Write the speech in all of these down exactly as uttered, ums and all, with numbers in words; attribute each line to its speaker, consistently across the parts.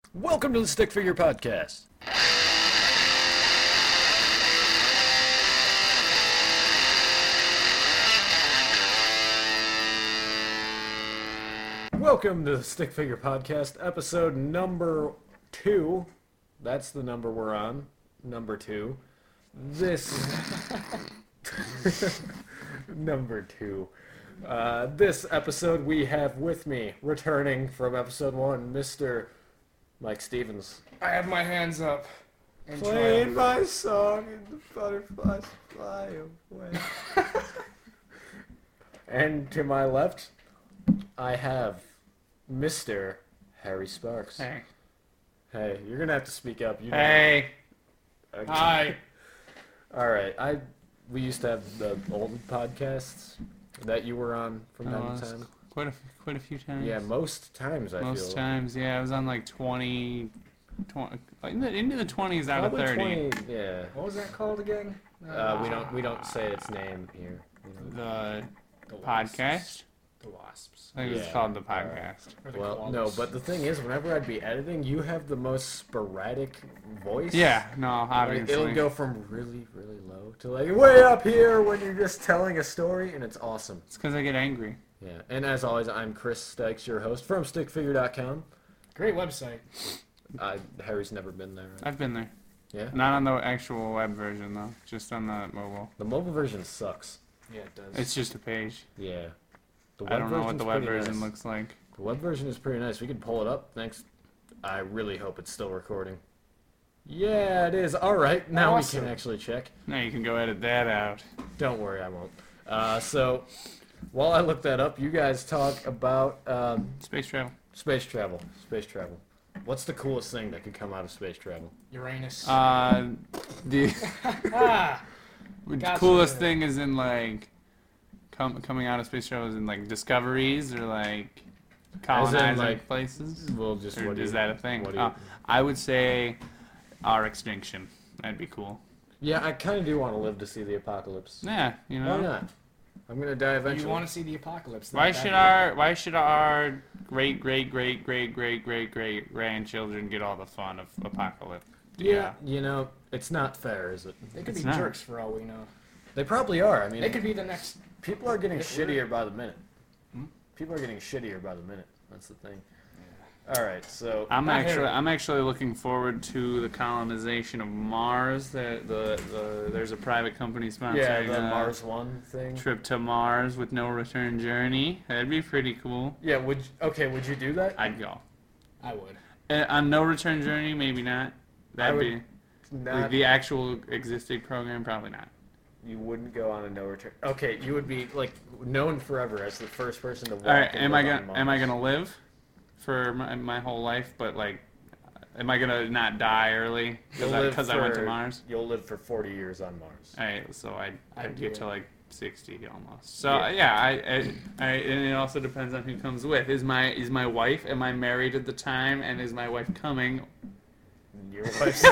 Speaker 1: Welcome to the Stick Figure Podcast. Welcome to the Stick Figure Podcast, episode number two. That's the number we're on, number two. This... number two. Uh, this episode we have with me, returning from episode one, Mister Mike Stevens.
Speaker 2: I have my hands up. And
Speaker 1: Playing my song and the butterflies fly away. And to my left, I have Mister Harry Sparks.
Speaker 2: Hey.
Speaker 1: Hey, you're gonna have to speak up. You know.
Speaker 2: Hey.
Speaker 1: Okay.
Speaker 2: Hi.
Speaker 1: All right. I we used to have the old podcasts that you were on from
Speaker 2: Oh,
Speaker 1: time to
Speaker 2: that's
Speaker 1: time.
Speaker 2: Quite a, quite a few times.
Speaker 1: Yeah, most times I
Speaker 2: Most
Speaker 1: feel.
Speaker 2: times, yeah. I was on like twenty, twenty in the, into the twenties out
Speaker 1: Probably
Speaker 2: of thirty.
Speaker 1: twenty, yeah.
Speaker 3: What was that called again?
Speaker 1: Uh, we don't we don't say its name here. You know.
Speaker 2: The
Speaker 3: The
Speaker 2: podcast?
Speaker 3: Wasps. The Wasps.
Speaker 2: I think it's
Speaker 1: Yeah.
Speaker 2: called the podcast.
Speaker 3: Or the
Speaker 1: Well, no,
Speaker 3: Koalas.
Speaker 1: but the thing is, whenever I'd be editing, you have the most sporadic voice.
Speaker 2: Yeah, no,
Speaker 1: Like,
Speaker 2: obviously.
Speaker 1: it'll go from really, really low to like way up here when you're just telling a story, and it's awesome.
Speaker 2: It's because I get angry.
Speaker 1: Yeah, and as always, I'm Chris Stikes, your host from stick figure dot com.
Speaker 3: Great website.
Speaker 1: Uh, Harry's never been there. Right?
Speaker 2: I've been there.
Speaker 1: Yeah.
Speaker 2: Not on the actual web version, though. Just on the mobile.
Speaker 1: The mobile version sucks.
Speaker 3: Yeah, it does.
Speaker 2: It's just a page.
Speaker 1: Yeah. The
Speaker 2: I don't know what
Speaker 1: version's
Speaker 2: the web
Speaker 1: pretty
Speaker 2: version
Speaker 1: nice.
Speaker 2: looks like.
Speaker 1: The web version is pretty nice. We can pull it up. Thanks. I really hope it's still recording. Yeah, it is. All right. Now
Speaker 3: Awesome.
Speaker 1: we can actually check.
Speaker 2: Now you can go edit that out.
Speaker 1: Don't worry, I won't. Uh, so, while I look that up, you guys talk about um,
Speaker 2: Space travel.
Speaker 1: space travel. Space travel. What's the coolest thing that could come out of space travel?
Speaker 3: Uranus.
Speaker 2: Uh, the
Speaker 3: ah!
Speaker 2: the
Speaker 3: Gotcha.
Speaker 2: coolest thing is in like com- coming out of space travel is in like discoveries or like colonizing
Speaker 1: like,
Speaker 2: places.
Speaker 1: We'll just.
Speaker 2: Or
Speaker 1: what do
Speaker 2: is
Speaker 1: you-
Speaker 2: that a thing?
Speaker 1: what do you-
Speaker 2: Uh, I would say our extinction. That'd be cool.
Speaker 1: yeah, I kind of do want to live to see the apocalypse.
Speaker 2: Yeah, you know.
Speaker 1: Why not? I'm gonna die eventually.
Speaker 3: You want to see the apocalypse.
Speaker 2: Why
Speaker 3: that
Speaker 2: should
Speaker 3: bad.
Speaker 2: our Why should our great great great great great great great grandchildren get all the fun of apocalypse?
Speaker 1: Yeah, you know, it's not fair, is it?
Speaker 3: They could
Speaker 2: It's
Speaker 3: be
Speaker 2: not.
Speaker 3: jerks for all we know.
Speaker 1: They probably are. I mean,
Speaker 3: They could be the next.
Speaker 1: people are getting
Speaker 3: If we're-
Speaker 1: shittier by the minute.
Speaker 3: Hmm?
Speaker 1: People are getting shittier by the minute. That's the thing. All right, so
Speaker 2: I'm
Speaker 3: Not
Speaker 2: actually
Speaker 3: Harry.
Speaker 2: I'm actually looking forward to the colonization of Mars. The, the, the there's a private company sponsoring
Speaker 1: yeah, the
Speaker 2: a
Speaker 1: Mars One thing.
Speaker 2: trip to Mars with no return journey. That'd be pretty cool.
Speaker 1: Yeah, would you, okay? Would you do that?
Speaker 2: I'd go.
Speaker 3: I would.
Speaker 2: Uh, on no return journey, maybe not. That'd
Speaker 1: would
Speaker 2: be
Speaker 1: Not,
Speaker 2: like the actual existing program, probably not.
Speaker 1: you wouldn't go on a no return. Okay, you would be like known forever as the first person to walk.
Speaker 2: All right,
Speaker 1: and
Speaker 2: am I
Speaker 1: live on
Speaker 2: gonna am I
Speaker 1: Mars.
Speaker 2: gonna live for my, my whole life? But like, am I gonna not die early
Speaker 1: You'll
Speaker 2: because I,
Speaker 1: live
Speaker 2: 'cause I went to
Speaker 1: for-
Speaker 2: Mars?
Speaker 1: You'll live for forty years on Mars.
Speaker 2: All right, so I'd,
Speaker 3: I'd
Speaker 2: I'd
Speaker 3: do
Speaker 2: get
Speaker 3: it.
Speaker 2: to like sixty almost. So
Speaker 1: Yeah.
Speaker 2: yeah, yeah I, I, I, and it also depends on who comes with. Is my is my wife? Am I married at the time? And is my wife coming?
Speaker 1: Your wife's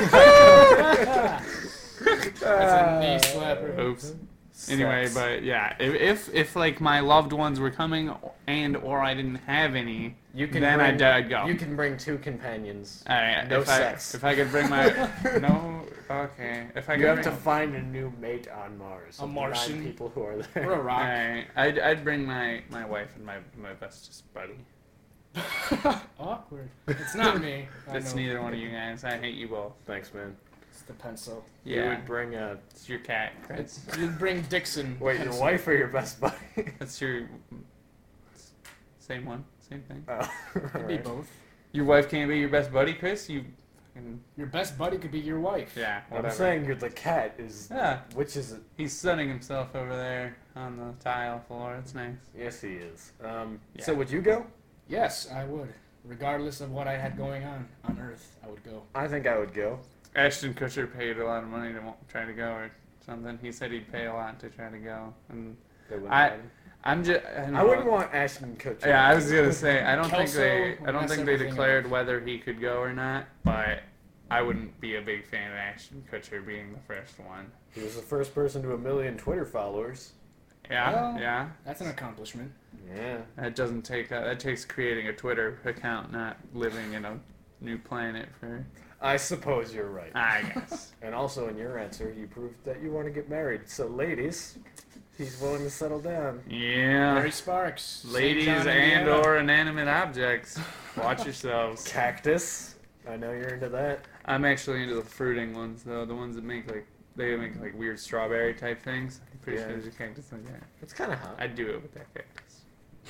Speaker 3: That's a knee slapper.
Speaker 2: Oops. Anyway, but yeah, if, if if like my loved ones were coming and or I didn't have any,
Speaker 1: you can
Speaker 2: then
Speaker 1: bring,
Speaker 2: I'd, I'd go.
Speaker 1: You can bring two companions.
Speaker 2: All right,
Speaker 1: No
Speaker 2: if
Speaker 1: sex.
Speaker 2: I if I could bring my no okay if I could
Speaker 1: You have
Speaker 2: bring,
Speaker 1: to find a new mate on Mars.
Speaker 3: A
Speaker 1: of the nine
Speaker 3: Martian.
Speaker 1: people who are
Speaker 3: Or
Speaker 1: there.
Speaker 3: a
Speaker 2: all
Speaker 3: rock.
Speaker 2: right, I'd I'd bring my my wife and my my bestest buddy.
Speaker 3: Awkward. It's not me. I
Speaker 2: It's
Speaker 3: know.
Speaker 2: neither one of you guys. I hate you both.
Speaker 1: Thanks, man.
Speaker 3: It's the pencil.
Speaker 1: You
Speaker 2: Yeah,
Speaker 1: would bring a.
Speaker 2: it's your cat.
Speaker 3: It's, you'd bring Dixon.
Speaker 1: Wait, your
Speaker 3: pencil.
Speaker 1: wife or your best buddy?
Speaker 2: That's your same one, same thing.
Speaker 1: Oh,
Speaker 3: Could be
Speaker 1: alright.
Speaker 3: both.
Speaker 2: Your wife can't be your best buddy, Chris. You, fucking,
Speaker 3: Your best buddy could be your wife.
Speaker 2: yeah,
Speaker 1: I'm
Speaker 2: whatever.
Speaker 1: saying you're the cat is.
Speaker 2: Yeah,
Speaker 1: Which is it?
Speaker 2: he's sunning himself over there on the tile floor. It's nice.
Speaker 1: Yes, he is. Um.
Speaker 2: Yeah.
Speaker 1: So would you go?
Speaker 3: Yes, I would. Regardless of what I had going on on Earth, I would go.
Speaker 1: I think I would go.
Speaker 2: Ashton Kutcher paid a lot of money to wa- try to go or something. He said he'd pay a lot to try to go, and
Speaker 1: They wouldn't
Speaker 2: I-
Speaker 1: let him.
Speaker 2: I'm just. I,
Speaker 1: I wouldn't want Ashton Kutcher.
Speaker 2: Yeah, I was gonna say I don't think
Speaker 3: Kelso
Speaker 2: they.
Speaker 3: would
Speaker 2: I don't
Speaker 3: mess
Speaker 2: think they
Speaker 3: everything
Speaker 2: declared
Speaker 3: up.
Speaker 2: whether he could go or not, but I wouldn't be a big fan of Ashton Kutcher being the first one.
Speaker 1: He was the first person to a million Twitter followers.
Speaker 2: Yeah,
Speaker 3: Well-
Speaker 2: yeah.
Speaker 3: That's an accomplishment.
Speaker 1: Yeah.
Speaker 2: That doesn't take. Uh, that takes creating a Twitter account, not living in a new planet for.
Speaker 1: I suppose you're right.
Speaker 2: I guess.
Speaker 1: And also in your answer, you proved that you want to get married. So, ladies, he's willing to settle down.
Speaker 2: Yeah.
Speaker 3: Mary Sparks.
Speaker 2: Ladies
Speaker 3: Saint John,
Speaker 2: and
Speaker 3: Indiana.
Speaker 2: or inanimate objects. Watch yourselves.
Speaker 1: Cactus. I know you're into that.
Speaker 2: I'm actually into the fruiting ones though. The ones that make like they make like weird strawberry type things. I'm pretty
Speaker 1: Yeah.
Speaker 2: sure there's a cactus like that.
Speaker 1: It's kind of hot.
Speaker 2: I'd do it with that cactus.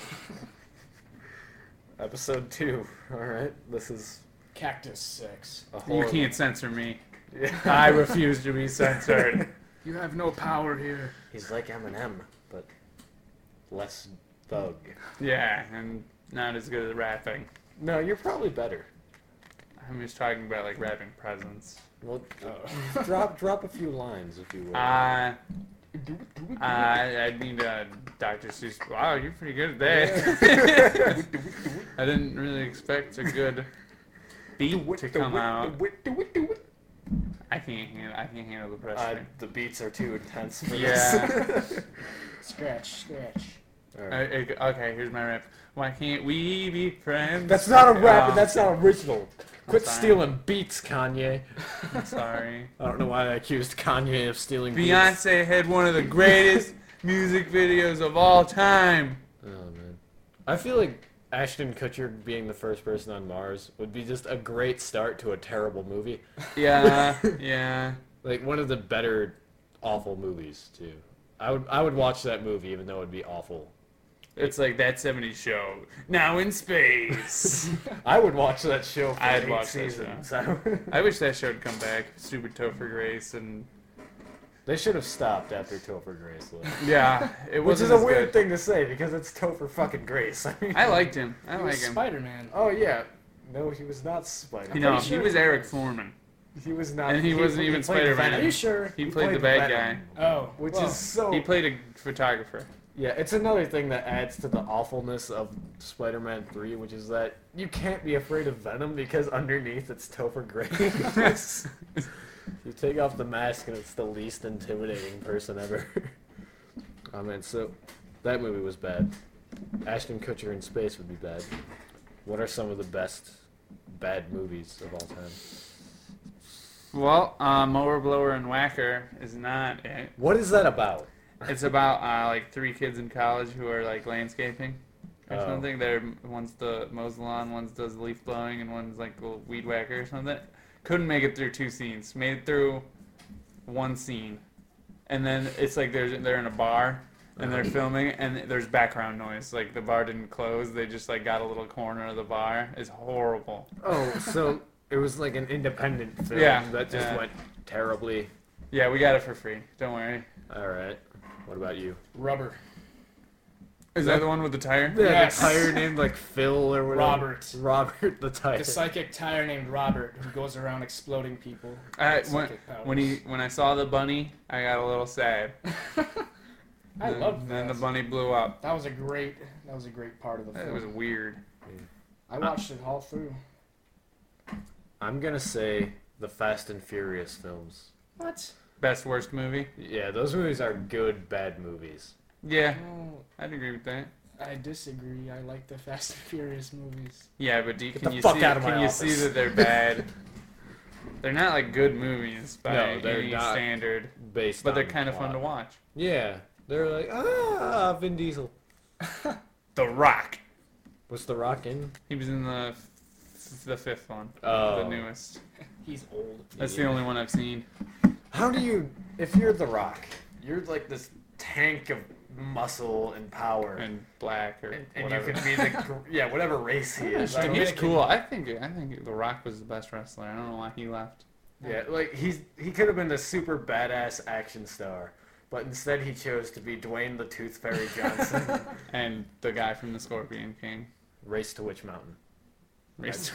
Speaker 1: Episode two. All right. This is
Speaker 3: Cactus Six.
Speaker 1: a
Speaker 2: You
Speaker 1: horrible.
Speaker 2: can't censor me.
Speaker 1: Yeah.
Speaker 2: I refuse to be censored.
Speaker 3: You have no power here.
Speaker 1: He's like Eminem, but less thug.
Speaker 2: Yeah, and not as good at rapping.
Speaker 1: No, you're probably better.
Speaker 2: I'm just talking about like rapping presence.
Speaker 1: Well,
Speaker 3: Oh.
Speaker 1: drop drop a few lines if you will.
Speaker 2: Uh, I, I need a Doctor Seuss. Wow, you're pretty good at that. I didn't really expect a good beat to come out. I can't handle. I can't handle the
Speaker 1: Uh,
Speaker 2: pressure.
Speaker 1: the beats are too intense for
Speaker 2: Yeah.
Speaker 1: this.
Speaker 3: Scratch, scratch.
Speaker 1: All
Speaker 2: Uh,
Speaker 1: right.
Speaker 2: okay, here's my rap. Why can't we be friends?
Speaker 1: That's not a rap.
Speaker 2: Oh,
Speaker 1: That's not original. Quit
Speaker 2: sorry.
Speaker 1: stealing beats, Kanye.
Speaker 2: I'm sorry.
Speaker 1: I don't know why I accused Kanye of stealing beats.
Speaker 2: Beyonce had one of the greatest music videos of all time.
Speaker 1: Oh man, I feel like Ashton Kutcher being the first person on Mars would be just a great start to a terrible movie.
Speaker 2: Yeah, yeah.
Speaker 1: Like one of the better awful movies too. I would I would watch that movie even though it would be awful.
Speaker 2: It's like that seventies show. Now in space.
Speaker 1: I would watch that show for
Speaker 2: I'd
Speaker 1: eight
Speaker 2: watch that
Speaker 1: seasons.
Speaker 2: I wish that show would come back. Stupid Topher Grace and
Speaker 1: They should have stopped after Topher Grace left.
Speaker 2: yeah, it
Speaker 1: Which is
Speaker 2: wasn't
Speaker 1: a
Speaker 2: as
Speaker 1: weird
Speaker 2: good.
Speaker 1: thing to say because it's Topher fucking Grace. I mean,
Speaker 2: I liked him. I
Speaker 3: He
Speaker 2: like
Speaker 3: was
Speaker 2: him.
Speaker 3: Spider-Man.
Speaker 1: oh yeah, no, he was not Spider.
Speaker 2: You know,
Speaker 3: pretty
Speaker 2: he
Speaker 3: sure
Speaker 2: was
Speaker 3: he
Speaker 2: Eric
Speaker 3: was.
Speaker 2: Foreman.
Speaker 1: He was not.
Speaker 2: And he wasn't even
Speaker 1: played
Speaker 2: Spider-Man.
Speaker 1: Venom.
Speaker 3: Are you sure?
Speaker 2: He played the
Speaker 1: played
Speaker 2: bad
Speaker 1: Venom,
Speaker 3: Oh,
Speaker 1: which
Speaker 3: well,
Speaker 1: is so.
Speaker 2: He played a photographer.
Speaker 1: Yeah, it's another thing that adds to the awfulness of Spider-Man three, which is that you can't be afraid of Venom because underneath it's Topher Grace. You take off the mask and it's the least intimidating person ever. Oh man, so that movie was bad. Ashton Kutcher in space would be bad. What are some of the best bad movies of all time?
Speaker 2: Well, uh, Mower Blower and Whacker is not it.
Speaker 1: What is that about?
Speaker 2: It's about uh, like three kids in college who are like landscaping or
Speaker 1: Oh.
Speaker 2: something. They're one's the mows the lawn, one's does leaf blowing, and one's like a weed whacker or something. Couldn't make it through two scenes. Made it through one scene, and then it's like they're they're in a bar and they're filming, and there's background noise. Like the bar didn't close. They just like got a little corner of the bar. It's horrible.
Speaker 1: Oh, so it was like an independent film
Speaker 2: Yeah,
Speaker 1: that just
Speaker 2: yeah.
Speaker 1: went terribly.
Speaker 2: Yeah, we got it for free. Don't worry.
Speaker 1: All right. What about you?
Speaker 3: Rubber.
Speaker 2: Is that the one with the tire?
Speaker 1: Yeah,
Speaker 3: Yes.
Speaker 1: the tire named like Phil or whatever.
Speaker 3: Robert.
Speaker 1: Robert the tire.
Speaker 3: The psychic tire named Robert who goes around exploding people.
Speaker 2: I,
Speaker 3: with
Speaker 2: when,
Speaker 3: psychic powers.
Speaker 2: when he when I saw the bunny, I got a little sad.
Speaker 3: I
Speaker 2: Then-
Speaker 3: loved
Speaker 2: Then
Speaker 3: that.
Speaker 2: the bunny blew up.
Speaker 3: That was a great. That was a great part of the
Speaker 2: It
Speaker 3: film.
Speaker 2: was weird.
Speaker 3: I watched it all through.
Speaker 1: I'm gonna say the Fast and Furious films.
Speaker 3: What?
Speaker 2: Best worst movie?
Speaker 1: Yeah, those movies are good bad movies.
Speaker 2: Yeah,
Speaker 3: No,
Speaker 2: I'd agree with that.
Speaker 3: I disagree. I like the Fast and Furious movies.
Speaker 2: Yeah, but do you,
Speaker 1: Get
Speaker 2: can
Speaker 1: the
Speaker 2: you
Speaker 1: fuck
Speaker 2: see
Speaker 1: out of my
Speaker 2: can you
Speaker 1: office.
Speaker 2: see that they're bad? They're not like good movies by
Speaker 1: No, they're
Speaker 2: any
Speaker 1: not.
Speaker 2: standard,
Speaker 1: Based
Speaker 2: but they're
Speaker 1: on
Speaker 2: kind of fun
Speaker 1: plot.
Speaker 2: to watch.
Speaker 1: Yeah, they're like ah Vin Diesel.
Speaker 2: The Rock.
Speaker 1: Was The Rock in?
Speaker 2: He was in the f- the fifth one,
Speaker 1: Oh.
Speaker 2: the newest.
Speaker 3: He's old.
Speaker 2: That's the only one I've seen.
Speaker 1: How do you? If you're The Rock, you're like this tank of muscle and power,
Speaker 2: And black or
Speaker 1: and, and you
Speaker 2: whatever.
Speaker 1: could be the gr- yeah whatever race he is. I
Speaker 2: And
Speaker 1: don't
Speaker 2: he was
Speaker 1: think-
Speaker 2: cool. I think I think The Rock was the best wrestler. I don't know why he left.
Speaker 1: Yeah, like he's he could have been the super badass action star, but instead he chose to be Dwayne the Tooth Fairy Johnson.
Speaker 2: And the guy from the Scorpion King.
Speaker 1: Race to Witch Mountain.
Speaker 2: Race-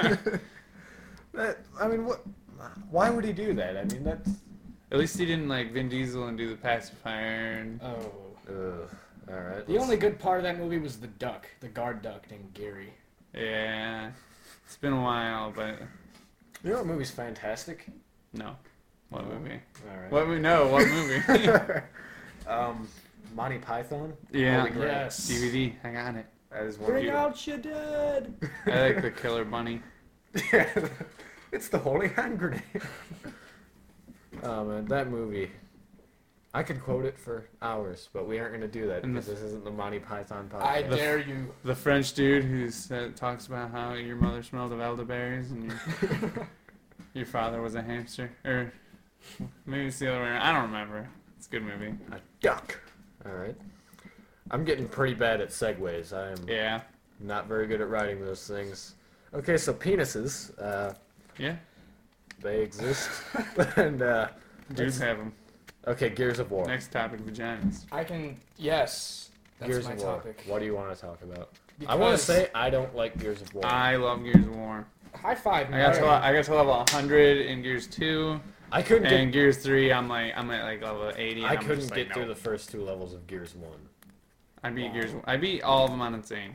Speaker 1: That, I mean, what? Why would he do that? I mean, that's.
Speaker 2: At least he didn't like Vin Diesel and do the pacifier. And
Speaker 3: Oh.
Speaker 1: Ugh. All right.
Speaker 3: The only good part of that movie was the duck, the guard duck named Gary.
Speaker 2: yeah, it's been a while, but
Speaker 1: You know what movie's fantastic?
Speaker 2: no. What movie?
Speaker 1: All right.
Speaker 2: What we know? What movie?
Speaker 1: um, Monty Python.
Speaker 2: Yeah.
Speaker 1: Holy Grail.
Speaker 3: Yes.
Speaker 2: D V D. I got it.
Speaker 1: That is one.
Speaker 3: Bring
Speaker 1: of
Speaker 3: out your dead.
Speaker 2: I like the Killer Bunny.
Speaker 1: Yeah, it's the holy hand grenade. Oh man, that movie. I could quote it for hours, but we aren't going to do that
Speaker 2: And
Speaker 1: because
Speaker 2: the-
Speaker 1: this isn't the Monty Python podcast.
Speaker 3: I dare you.
Speaker 2: The French dude who said, talks about how your mother smelled of elderberries and your, your father was a hamster. Or maybe it's the other way around. I don't remember. It's a good movie.
Speaker 1: A duck. All right. I'm getting pretty bad at segues. I am
Speaker 2: Yeah.
Speaker 1: not very good at writing those things. Okay, so penises, uh,
Speaker 2: Yeah.
Speaker 1: they exist. and, uh,
Speaker 2: Dudes have them.
Speaker 1: okay, Gears of War.
Speaker 2: Next topic, vaginas.
Speaker 3: I can. Yes. That's
Speaker 1: Gears
Speaker 3: my
Speaker 1: of War.
Speaker 3: topic.
Speaker 1: What do you want to talk about?
Speaker 3: Because
Speaker 1: I want to say I don't like Gears of War.
Speaker 2: I love Gears of War.
Speaker 3: high five.
Speaker 2: I got to
Speaker 3: Mario.
Speaker 2: I got to level one hundred in Gears two,
Speaker 1: I couldn't get
Speaker 2: and Gears three. I'm like I'm at like level eighty. And
Speaker 1: I
Speaker 2: I'm
Speaker 1: couldn't
Speaker 2: just
Speaker 1: get
Speaker 2: like,
Speaker 1: through
Speaker 2: no.
Speaker 1: the first two levels of Gears One.
Speaker 2: I beat
Speaker 3: Wow.
Speaker 2: Gears. I beat all of them on Insane.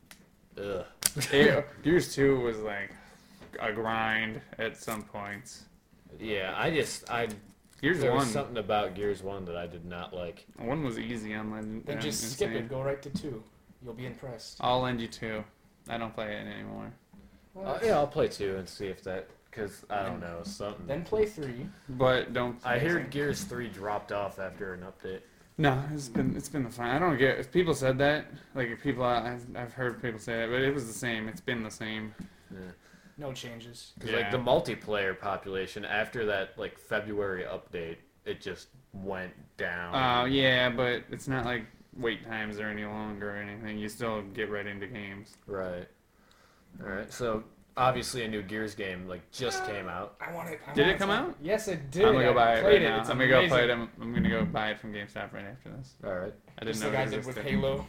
Speaker 1: Ugh.
Speaker 2: It- Gears two was like a grind at some points.
Speaker 1: Yeah, I just I
Speaker 2: Gears
Speaker 1: there was
Speaker 2: one,
Speaker 1: something about Gears One that I did not like.
Speaker 2: one was easy on Legend.
Speaker 3: Then
Speaker 2: on
Speaker 3: just skip
Speaker 2: Insane.
Speaker 3: it. Go right to two. You'll be impressed.
Speaker 2: I'll lend you two. I don't play it anymore.
Speaker 1: Uh, yeah, I'll play two and see if that because I don't know something.
Speaker 3: Then play three.
Speaker 2: But don't.
Speaker 1: I hear Gears Three dropped off after an update.
Speaker 2: No, it's been it's been the fun. I don't get if people said that. Like if people I've, I've heard people say that, but it was the same. It's been the same.
Speaker 1: Yeah.
Speaker 3: No changes.
Speaker 1: 'Cause,
Speaker 2: Yeah.
Speaker 1: like the multiplayer population after that like February update, it just went down.
Speaker 2: Uh, yeah, but it's not like wait times are any longer or anything. You still get right into games.
Speaker 1: Right. All right. So obviously a new Gears game like just came out.
Speaker 3: I want it. I
Speaker 2: Did
Speaker 3: want
Speaker 2: it come out?
Speaker 3: Yes, it did.
Speaker 2: I'm gonna go
Speaker 3: I
Speaker 2: buy it
Speaker 3: played
Speaker 2: right now.
Speaker 3: It's
Speaker 2: I'm gonna go play it.
Speaker 3: amazing.
Speaker 2: I'm, I'm gonna go buy it from GameStop right after this.
Speaker 1: All right.
Speaker 2: I didn't
Speaker 3: Just
Speaker 2: know
Speaker 3: like I
Speaker 2: it
Speaker 3: did with
Speaker 2: existed.
Speaker 3: Halo.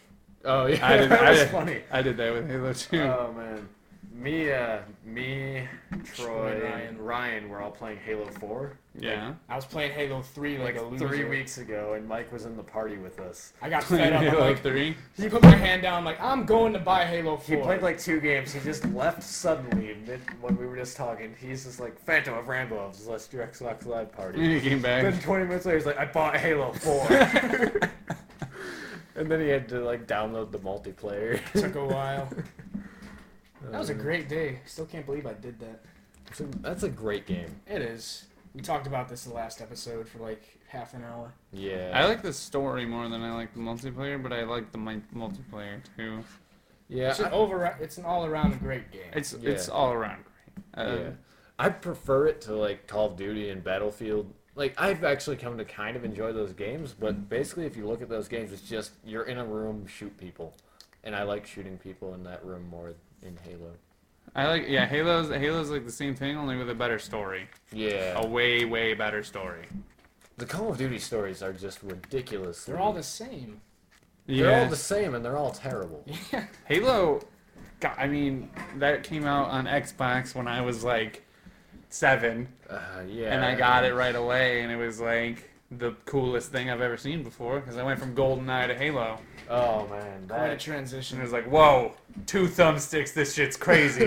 Speaker 1: Oh yeah.
Speaker 2: I did-
Speaker 1: that
Speaker 2: I
Speaker 1: was
Speaker 2: did.
Speaker 1: funny.
Speaker 2: I did that with Halo two.
Speaker 1: Oh man. Me, uh, me, Troy,
Speaker 3: and
Speaker 1: and
Speaker 3: Ryan.
Speaker 1: Ryan were all playing Halo four.
Speaker 2: yeah.
Speaker 3: I was playing Halo three like,
Speaker 1: Like
Speaker 3: a loser.
Speaker 1: three weeks ago, and Mike was in the party with us.
Speaker 3: I got fed up. I'm
Speaker 2: Halo
Speaker 3: like,
Speaker 2: three.
Speaker 3: he put my hand down. I'm like, I'm going to buy Halo
Speaker 1: He
Speaker 3: four.
Speaker 1: played like two games. He just left suddenly mid when we were just talking. He's just like, Phantom of Rambo, let's do Xbox Live party.
Speaker 2: And he came back.
Speaker 1: Then twenty minutes later, he's like, I bought Halo four. And then he had to like download the multiplayer.
Speaker 3: Took a while. That
Speaker 1: Uh,
Speaker 3: was a great day. Still can't believe I did that.
Speaker 1: That's a, that's a great game.
Speaker 3: It is. We talked about this the last episode for like half an hour.
Speaker 1: Yeah.
Speaker 2: I like the story more than I like the multiplayer, but I like the mi- multiplayer too.
Speaker 1: Yeah.
Speaker 3: It's, an
Speaker 1: I,
Speaker 3: over, it's an all-around great game.
Speaker 2: It's
Speaker 1: Yeah.
Speaker 2: it's all around great. Uh,
Speaker 1: yeah. I prefer it to like Call of Duty and Battlefield. Like I've actually come to kind of enjoy those games, but basically, if you look at those games, it's just you're in a room, shoot people, and I like shooting people in that room more in Halo.
Speaker 2: I like yeah. Halo's Halo's like the same thing, only with a better story.
Speaker 1: Yeah.
Speaker 2: A way way better story.
Speaker 1: The Call of Duty stories are just ridiculous.
Speaker 3: They're all the same.
Speaker 1: They're all the same, and they're all terrible.
Speaker 3: Yeah.
Speaker 2: Halo, God, I mean, that came out on Xbox when I was like seven,
Speaker 1: Uh, yeah.
Speaker 2: and I got it right away, and it was like the coolest thing I've ever seen before because I went from GoldenEye to Halo,
Speaker 1: Oh man,
Speaker 3: Quite a
Speaker 1: that.
Speaker 2: and
Speaker 3: transition.
Speaker 2: it was like, whoa, two thumbsticks, this shit's crazy.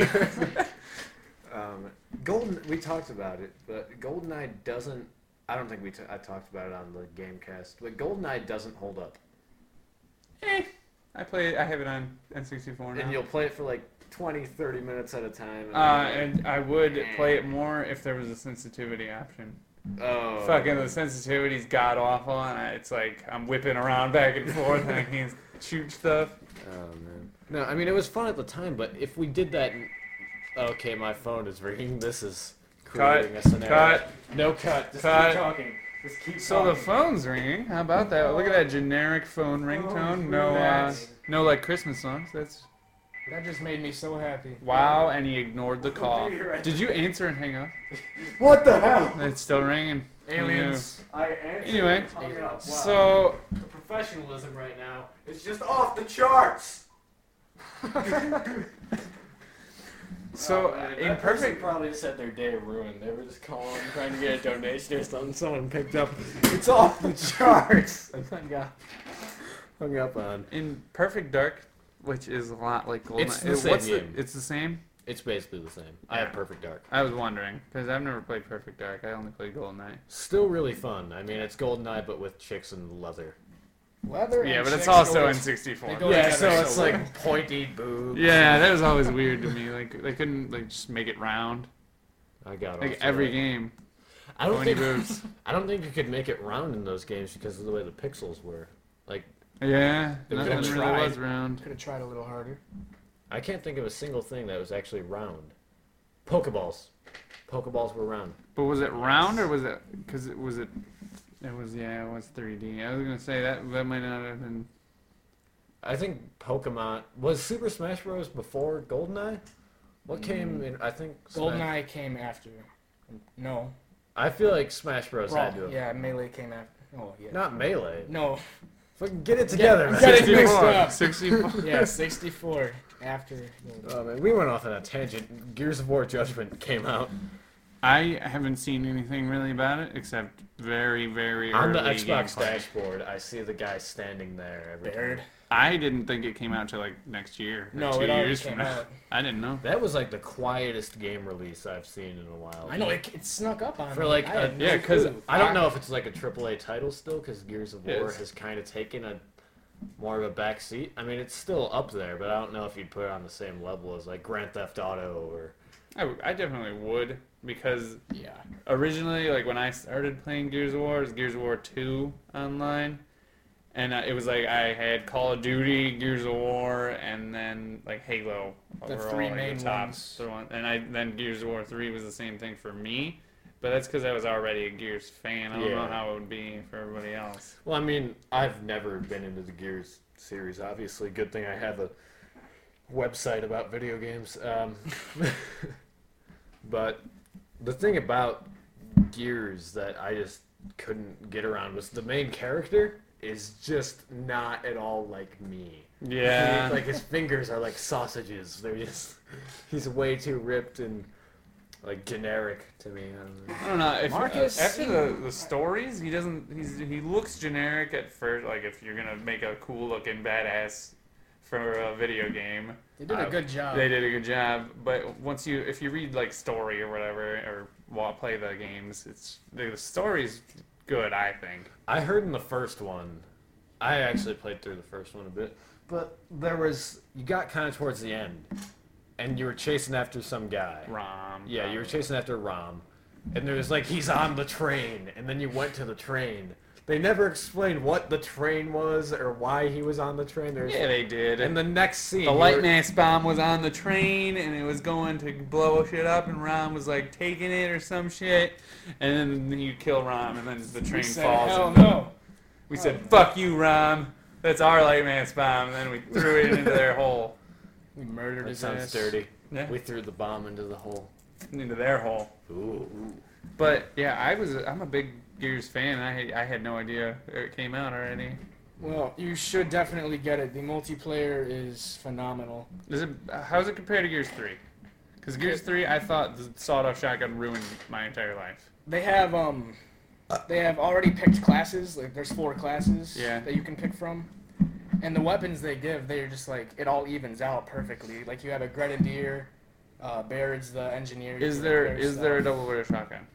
Speaker 1: Um, Golden. We talked about it, but GoldenEye doesn't. I don't think we. T- I talked about it on the GameCast, but GoldenEye doesn't hold up.
Speaker 2: eh, I play it. I have it on N sixty-four now.
Speaker 1: And you'll play it for like twenty, thirty minutes at a time. And
Speaker 2: uh,
Speaker 1: then
Speaker 2: and I would play it more if there was a sensitivity option.
Speaker 1: you're like, oh,
Speaker 2: Fucking the sensitivity's god awful, and I, it's like I'm whipping around back and forth, and I can't shoot stuff.
Speaker 1: Oh man. No, I mean it was fun at the time, but if we did that. Okay, my phone is ringing. This is creating a scenario.
Speaker 2: Cut.
Speaker 1: No cut. Just
Speaker 2: Cut.
Speaker 1: keep talking. Just keep
Speaker 2: So the
Speaker 1: talking.
Speaker 2: phone's ringing. How about that? Look at that generic phone ringtone. No, uh,
Speaker 3: That's-
Speaker 2: no like Christmas songs. That's
Speaker 3: That just made me so happy.
Speaker 2: wow. And he ignored the call.
Speaker 1: You're right.
Speaker 2: Did you answer and hang up?
Speaker 1: What the hell?
Speaker 2: It's still ringing.
Speaker 3: Aliens.
Speaker 1: I answered.
Speaker 2: Anyway,
Speaker 1: and hung up. Wow.
Speaker 2: So
Speaker 1: the professionalism right now is just off the charts.
Speaker 2: so
Speaker 1: Oh, man,
Speaker 2: in
Speaker 1: that person
Speaker 2: perfect.
Speaker 1: probably just had their day ruined. They were just calling, trying to get a donation or something. Someone picked up. It's off the charts. And hung up. Hung up on.
Speaker 2: In Perfect Dark, which is a lot like Goldeneye.
Speaker 1: It's the
Speaker 2: it-
Speaker 1: same
Speaker 2: what's
Speaker 1: game.
Speaker 2: The, it's the same.
Speaker 1: It's basically the same. I have Perfect Dark.
Speaker 2: I was wondering because I've never played Perfect Dark. I only played Goldeneye.
Speaker 1: Still really fun. I mean, it's GoldenEye, but with chicks and leather.
Speaker 3: Leather.
Speaker 2: Yeah,
Speaker 3: and
Speaker 2: but it's
Speaker 3: chicks
Speaker 2: also
Speaker 3: go-
Speaker 2: in sixty-four.
Speaker 3: they go
Speaker 1: Yeah,
Speaker 3: together
Speaker 1: so
Speaker 3: so
Speaker 1: it's
Speaker 3: well.
Speaker 1: like pointy boobs.
Speaker 2: Yeah, that was always weird to me. Like they couldn't like just make it round.
Speaker 1: I got
Speaker 2: Like
Speaker 1: off
Speaker 2: every
Speaker 1: that.
Speaker 2: game.
Speaker 1: I don't
Speaker 2: Pointy
Speaker 1: think
Speaker 2: boobs.
Speaker 1: I don't think you could make it round in those games because of the way the pixels were. Like
Speaker 2: Yeah,
Speaker 1: They
Speaker 2: nothing
Speaker 1: could've
Speaker 2: really
Speaker 3: tried.
Speaker 2: was round.
Speaker 3: Could have tried a little harder.
Speaker 1: I can't think of a single thing that was actually round. Pokeballs. Pokeballs were round.
Speaker 2: But was it round or was it? Because it was it. It was yeah, it was three D. I was gonna say that that might not have been.
Speaker 1: I think Pokemon was Super Smash Bros. Before GoldenEye. What came in? I think Smash-
Speaker 3: GoldenEye came after. No.
Speaker 1: I feel like Smash Bros.
Speaker 3: Brawl.
Speaker 1: had to have.
Speaker 3: Yeah, Melee came after. Oh yeah.
Speaker 1: Not Melee.
Speaker 3: No.
Speaker 1: Fucking get it together,
Speaker 3: I'm
Speaker 1: man.
Speaker 3: getting mixed
Speaker 2: sixty-four.
Speaker 3: up.
Speaker 2: sixty-four.
Speaker 3: Yeah, sixty-four after.
Speaker 1: Oh man, we went off on a tangent. Gears of War Judgment came out
Speaker 2: I haven't seen anything really about it except very, very
Speaker 1: on the
Speaker 2: early
Speaker 1: Xbox
Speaker 2: gameplay.
Speaker 1: dashboard. I see the guy standing there every
Speaker 3: Baird.
Speaker 1: time.
Speaker 2: I didn't think it came out till like next year. or
Speaker 3: No,
Speaker 2: two
Speaker 3: it already
Speaker 2: years
Speaker 3: came
Speaker 2: from now.
Speaker 3: out.
Speaker 2: I didn't know.
Speaker 1: That was like the quietest game release I've seen in a while.
Speaker 3: I know it, it snuck up on
Speaker 1: For
Speaker 3: me.
Speaker 1: like
Speaker 3: I
Speaker 1: a-
Speaker 3: had no
Speaker 2: yeah, 'cause
Speaker 3: clue.
Speaker 1: I don't know if it's like a triple A title still, because Gears of War
Speaker 2: Yes.
Speaker 1: has kind of taken a more of a back seat. I mean, it's still up there, but I don't know if you'd put it on the same level as like Grand Theft Auto or.
Speaker 2: I, w- I definitely would because
Speaker 3: Yeah.
Speaker 2: originally, like when I started playing Gears of War, it was Gears of War two online, and uh, it was like I had Call of Duty, Gears of War, and then like Halo.
Speaker 3: The
Speaker 2: were all,
Speaker 3: three
Speaker 2: like,
Speaker 3: main
Speaker 2: top
Speaker 3: ones.
Speaker 2: the one, and I then Gears of War three was the same thing for me, but that's because I was already a Gears fan. I don't know
Speaker 1: Yeah.
Speaker 2: how it would be for everybody else.
Speaker 1: Well, I mean, I've never been into the Gears series. Obviously, good thing I have a website about video games. Um, but the thing about Gears that I just couldn't get around was the main character is just not at all like me.
Speaker 2: Yeah.
Speaker 1: He- like his fingers are like sausages. They're just he's way too ripped and like generic to me. I don't know.
Speaker 2: I don't know. If,
Speaker 3: Marcus-
Speaker 2: after the, the stories, he doesn't. He's he looks generic at first. Like if you're gonna make a cool looking badass for a video game,
Speaker 3: They did a
Speaker 2: uh,
Speaker 3: good job.
Speaker 2: they did a good job. But once you, if you read like story or whatever, or wa- play the games, it's the story's good. I think.
Speaker 1: I heard in the first one, I actually played through the first one a bit, but there was you got kind of towards the end, and you were chasing after some guy.
Speaker 2: Rom.
Speaker 1: Yeah, you were
Speaker 2: probably.
Speaker 1: chasing after Rom, and there was like he's on the train, and then you went to the train. They never explained what the train was or why he was on the train. There's
Speaker 2: Yeah, they did.
Speaker 1: and the next scene,
Speaker 2: The
Speaker 1: you
Speaker 2: light
Speaker 1: were-
Speaker 2: mass bomb was on the train and it was going to blow shit up and Rom was like taking it or some shit and then you kill Rom and then the train
Speaker 3: We said,
Speaker 2: falls.
Speaker 3: hell
Speaker 2: and
Speaker 3: no.
Speaker 2: We said, fuck you, Rom. That's our light mass bomb. And then we threw it into their hole.
Speaker 3: We murdered
Speaker 1: That
Speaker 3: his
Speaker 1: sounds
Speaker 3: ass.
Speaker 1: dirty.
Speaker 2: Yeah.
Speaker 1: We threw the bomb into the hole.
Speaker 2: Into their hole.
Speaker 1: Ooh.
Speaker 2: But yeah, I was I'm a big Gears fan. I I had no idea it came out already.
Speaker 3: Well, you should definitely get it. The multiplayer is phenomenal.
Speaker 2: Is it how's it compared to Gears three? Because Gears three, I thought the sawed-off shotgun ruined my entire life.
Speaker 3: They have um, they have already picked classes. Like there's four classes
Speaker 2: Yeah.
Speaker 3: that you can pick from, and the weapons they give, they're just like it all evens out perfectly. Like you have a grenadier, uh, Baird's the engineer.
Speaker 2: Is
Speaker 3: you
Speaker 2: there
Speaker 3: repair
Speaker 2: is there a
Speaker 3: stuff.
Speaker 2: double barrel shotgun?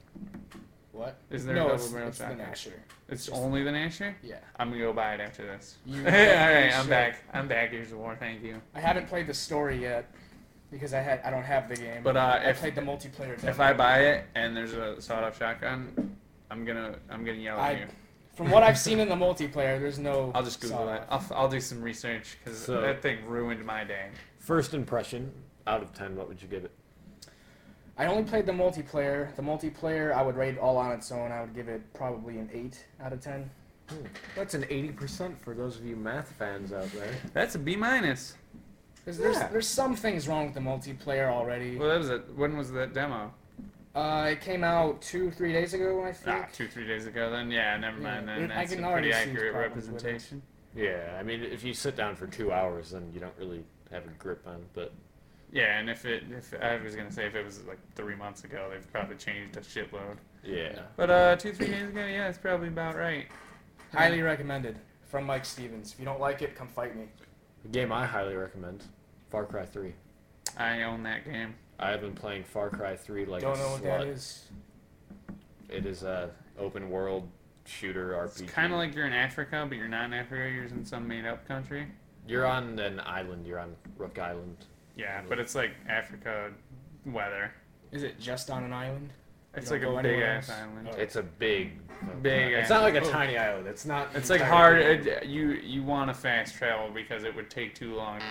Speaker 3: What?
Speaker 2: Is there
Speaker 3: no,
Speaker 2: a
Speaker 3: it's,
Speaker 2: double barrel
Speaker 3: it's the
Speaker 2: shotgun?
Speaker 3: Nasher.
Speaker 2: It's
Speaker 3: just-
Speaker 2: only the Nasher?
Speaker 3: Yeah.
Speaker 2: I'm gonna go buy it after this.
Speaker 3: You
Speaker 2: All right, I'm
Speaker 3: should.
Speaker 2: back. I'm back. Gears of War. Thank you.
Speaker 3: I haven't played the story yet because I had I don't have the game.
Speaker 2: But, uh,
Speaker 3: I
Speaker 2: if-
Speaker 3: played the multiplayer.
Speaker 2: If
Speaker 3: demo.
Speaker 2: I buy it and there's a sawed-off shotgun, I'm gonna I'm gonna yell at
Speaker 3: I-
Speaker 2: you.
Speaker 3: From what I've seen in the multiplayer, there's no.
Speaker 2: I'll just Google it.
Speaker 3: sawed-off.
Speaker 2: I'll, I'll do some research because
Speaker 1: So-
Speaker 2: that thing ruined my day.
Speaker 1: First impression out of ten, what would you give it?
Speaker 3: I only played the multiplayer. The multiplayer, I would rate all on its own. I would give it probably an eight out of ten.
Speaker 1: That's an eighty percent for those of you math fans out there.
Speaker 2: That's a B minus.
Speaker 3: Because there's
Speaker 1: Yeah.
Speaker 3: there's some things wrong with the multiplayer already.
Speaker 2: Well, that was it. When was that demo?
Speaker 3: Uh, it came out two, three days ago, I think.
Speaker 2: Ah, two, three days ago. Then yeah, never mind.
Speaker 3: Yeah,
Speaker 2: Then
Speaker 3: it- I
Speaker 2: that's
Speaker 3: can
Speaker 2: a
Speaker 3: already
Speaker 2: pretty
Speaker 3: see
Speaker 2: accurate
Speaker 3: problems with it.
Speaker 2: representation.
Speaker 1: Yeah, I mean, if you sit down for two hours, then you don't really have a grip on it. But
Speaker 2: Yeah, and if it, if I was gonna say if it was like three months ago, they've probably changed a shitload.
Speaker 1: yeah,
Speaker 2: But uh, two, three days ago, yeah, it's probably about right.
Speaker 3: Highly recommended from Mike Stevens. If you don't like it, come fight me.
Speaker 1: the game I highly recommend, Far Cry three.
Speaker 2: I own that game.
Speaker 1: I have been playing Far Cry three like
Speaker 3: don't
Speaker 1: a
Speaker 3: know what
Speaker 1: slut.
Speaker 3: that is.
Speaker 1: It is a open world shooter R P G.
Speaker 2: It's kind of like you're in Africa, but you're not in Africa. You're in some made-up country.
Speaker 1: You're on an island. You're on Rook Island.
Speaker 2: Yeah, but it's like Africa weather.
Speaker 3: Is it just on an island?
Speaker 2: It's
Speaker 3: You
Speaker 2: like
Speaker 3: don't
Speaker 2: a
Speaker 3: go
Speaker 2: big
Speaker 3: anywhere
Speaker 2: ass
Speaker 3: else?
Speaker 2: island.
Speaker 3: Oh.
Speaker 1: It's a big,
Speaker 2: Big
Speaker 1: It's
Speaker 2: ass-
Speaker 1: not like a
Speaker 3: oh.
Speaker 1: tiny island. It's not.
Speaker 2: It's like
Speaker 1: entirely
Speaker 2: hard.
Speaker 1: big.
Speaker 2: It, you you want to fast travel because it would take too long.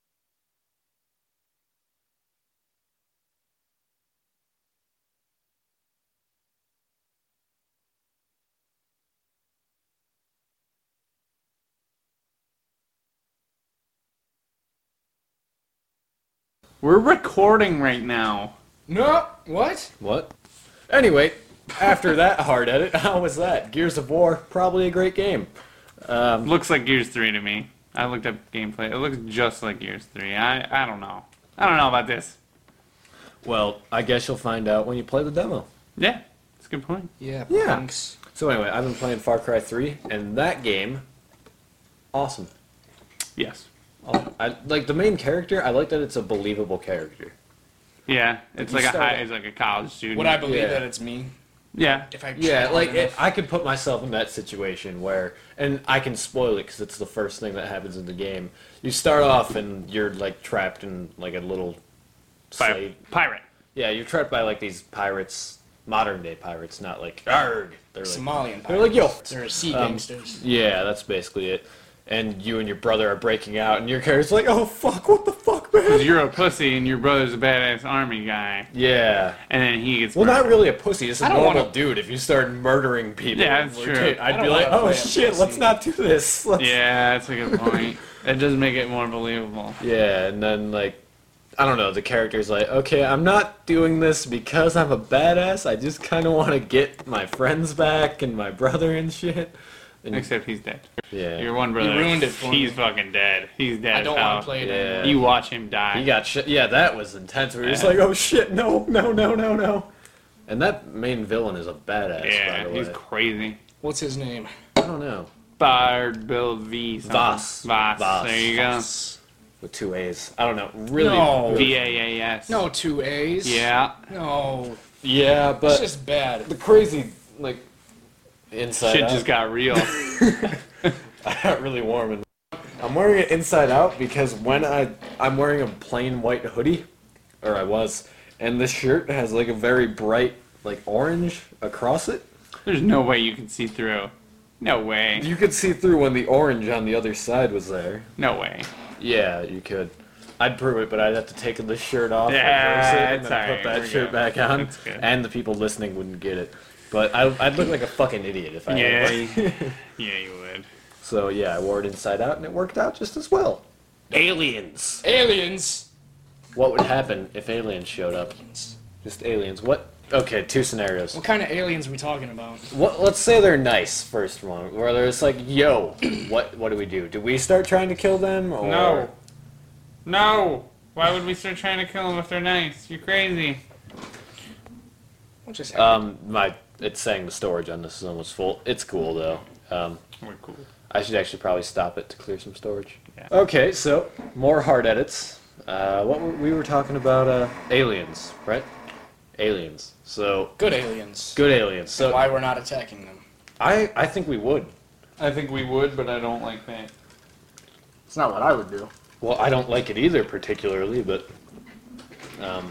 Speaker 2: We're recording right now.
Speaker 3: No. What?
Speaker 1: What? Anyway, after that hard edit, how was that? Gears of War, probably a great game. Um,
Speaker 2: Looks like Gears three to me. I looked up gameplay. It looks just like Gears three. I I don't know. I don't know about this.
Speaker 1: well, I guess you'll find out when you play the demo.
Speaker 2: Yeah, that's a good point.
Speaker 3: Yeah.
Speaker 1: Yeah.
Speaker 3: Punks.
Speaker 1: So anyway, I've been playing Far Cry three, and that game, awesome.
Speaker 2: Yes.
Speaker 1: I like the main character. I like that it's a believable character.
Speaker 2: Yeah, it's
Speaker 1: You
Speaker 2: like a
Speaker 1: start-
Speaker 2: high, it's like a college student.
Speaker 3: Would I believe
Speaker 1: Yeah.
Speaker 3: that it's me
Speaker 2: Yeah.
Speaker 3: if I?
Speaker 1: Yeah,
Speaker 3: tried
Speaker 1: like it,
Speaker 3: enough?
Speaker 1: I could put myself in that situation where, and I can spoil it because it's the first thing that happens in the game. You start off and you're like trapped in like a little
Speaker 2: By
Speaker 1: slave.
Speaker 2: pirate.
Speaker 1: Yeah, you're trapped by like these pirates, modern day pirates, not like arg. They're like,
Speaker 3: Somalian.
Speaker 1: they're like yo.
Speaker 3: They're sea
Speaker 1: Um,
Speaker 3: gangsters.
Speaker 1: Yeah, that's basically it. And you and your brother are breaking out, and your character's like, "Oh fuck, what the fuck, man?"
Speaker 2: Because you're a pussy and your brother's a badass army guy.
Speaker 1: Yeah.
Speaker 2: And then he gets
Speaker 1: Well, not
Speaker 2: murdered.
Speaker 1: really a pussy. Just a
Speaker 3: I don't
Speaker 1: normal
Speaker 3: wanna-
Speaker 1: dude. If you start murdering people,
Speaker 2: Yeah, that's true.
Speaker 1: I'd
Speaker 3: I
Speaker 1: be
Speaker 3: don't
Speaker 1: like,
Speaker 3: wanna
Speaker 1: "Oh
Speaker 3: play a
Speaker 1: shit, let's
Speaker 3: pussy."
Speaker 1: not do this." Let's...
Speaker 2: Yeah, that's a good point. It does make it more believable.
Speaker 1: Yeah, and then like, I don't know. The character's like, "Okay, I'm not doing this because I'm a badass. I just kind of want to get my friends back and my brother and shit." And,
Speaker 2: Except he's dead.
Speaker 1: yeah,
Speaker 2: Your one brother,
Speaker 3: ruined it for
Speaker 2: he's
Speaker 3: me.
Speaker 2: fucking dead. He's dead
Speaker 3: I
Speaker 2: as
Speaker 3: don't
Speaker 2: hell.
Speaker 3: want to play it
Speaker 1: Yeah.
Speaker 3: anymore.
Speaker 2: You watch him die.
Speaker 1: he got shit. Yeah, that was intense. We were just
Speaker 2: Yeah.
Speaker 1: like, "Oh shit, no, no, no, no, no." And that main villain is a badass.
Speaker 2: yeah,
Speaker 1: by the
Speaker 2: he's
Speaker 1: way.
Speaker 2: crazy.
Speaker 3: What's his name?
Speaker 1: I don't know.
Speaker 2: Bard Bill V. something.
Speaker 1: Voss.
Speaker 2: Voss.
Speaker 1: Voss.
Speaker 2: There you go.
Speaker 1: With two A's. I don't know. Really?
Speaker 3: No.
Speaker 1: really-
Speaker 2: V A A S.
Speaker 3: No, two A's.
Speaker 2: Yeah.
Speaker 3: No,
Speaker 1: Yeah,
Speaker 3: it's
Speaker 1: but
Speaker 3: just bad.
Speaker 1: the crazy like inside
Speaker 2: Shit
Speaker 1: out.
Speaker 2: just got real.
Speaker 1: I got really warm. And I'm wearing it inside out because when I I'm wearing a plain white hoodie, or I was, and this shirt has like a very bright like orange across it.
Speaker 2: There's no way you can see through. No way.
Speaker 1: You could see through when the orange on the other side was there.
Speaker 2: No way.
Speaker 1: Yeah, you could. I'd prove it, but I'd have to take the shirt off,
Speaker 2: Yeah,
Speaker 1: reverse it, and
Speaker 2: it's
Speaker 1: then
Speaker 2: alright.
Speaker 1: put that
Speaker 2: We're
Speaker 1: shirt
Speaker 2: good.
Speaker 1: back on,
Speaker 2: That's good.
Speaker 1: and the people listening wouldn't get it. But I, I'd look like a fucking idiot if I
Speaker 2: Yeah.
Speaker 1: had
Speaker 2: Yeah, you would.
Speaker 1: So yeah, I wore it inside out, and it worked out just as well. Aliens.
Speaker 3: Aliens.
Speaker 1: What would happen if aliens showed up? Just aliens. What? Okay, two scenarios.
Speaker 3: What kind of aliens are we talking about?
Speaker 1: What? Let's say they're nice. First one, where there's like, yo, what? What do we do? Do we start trying to kill them? Or...
Speaker 2: No. No. Why would we start trying to kill them if they're nice? You're crazy.
Speaker 3: What just happened?
Speaker 1: Um, my it's saying the storage on this is almost full. It's cool though. Um,
Speaker 2: We're cool.
Speaker 1: I should actually probably stop it to clear some storage.
Speaker 2: Yeah.
Speaker 1: Okay, so more hard edits. Uh, what were, we were talking about? Uh, aliens, right? Aliens. So
Speaker 3: Good aliens.
Speaker 1: good aliens.
Speaker 3: So
Speaker 1: So
Speaker 3: why we're not attacking them?
Speaker 1: I I think we would.
Speaker 2: I think we would, but I don't like that.
Speaker 3: It's not what I would do.
Speaker 1: Well, I don't like it either particularly, but um,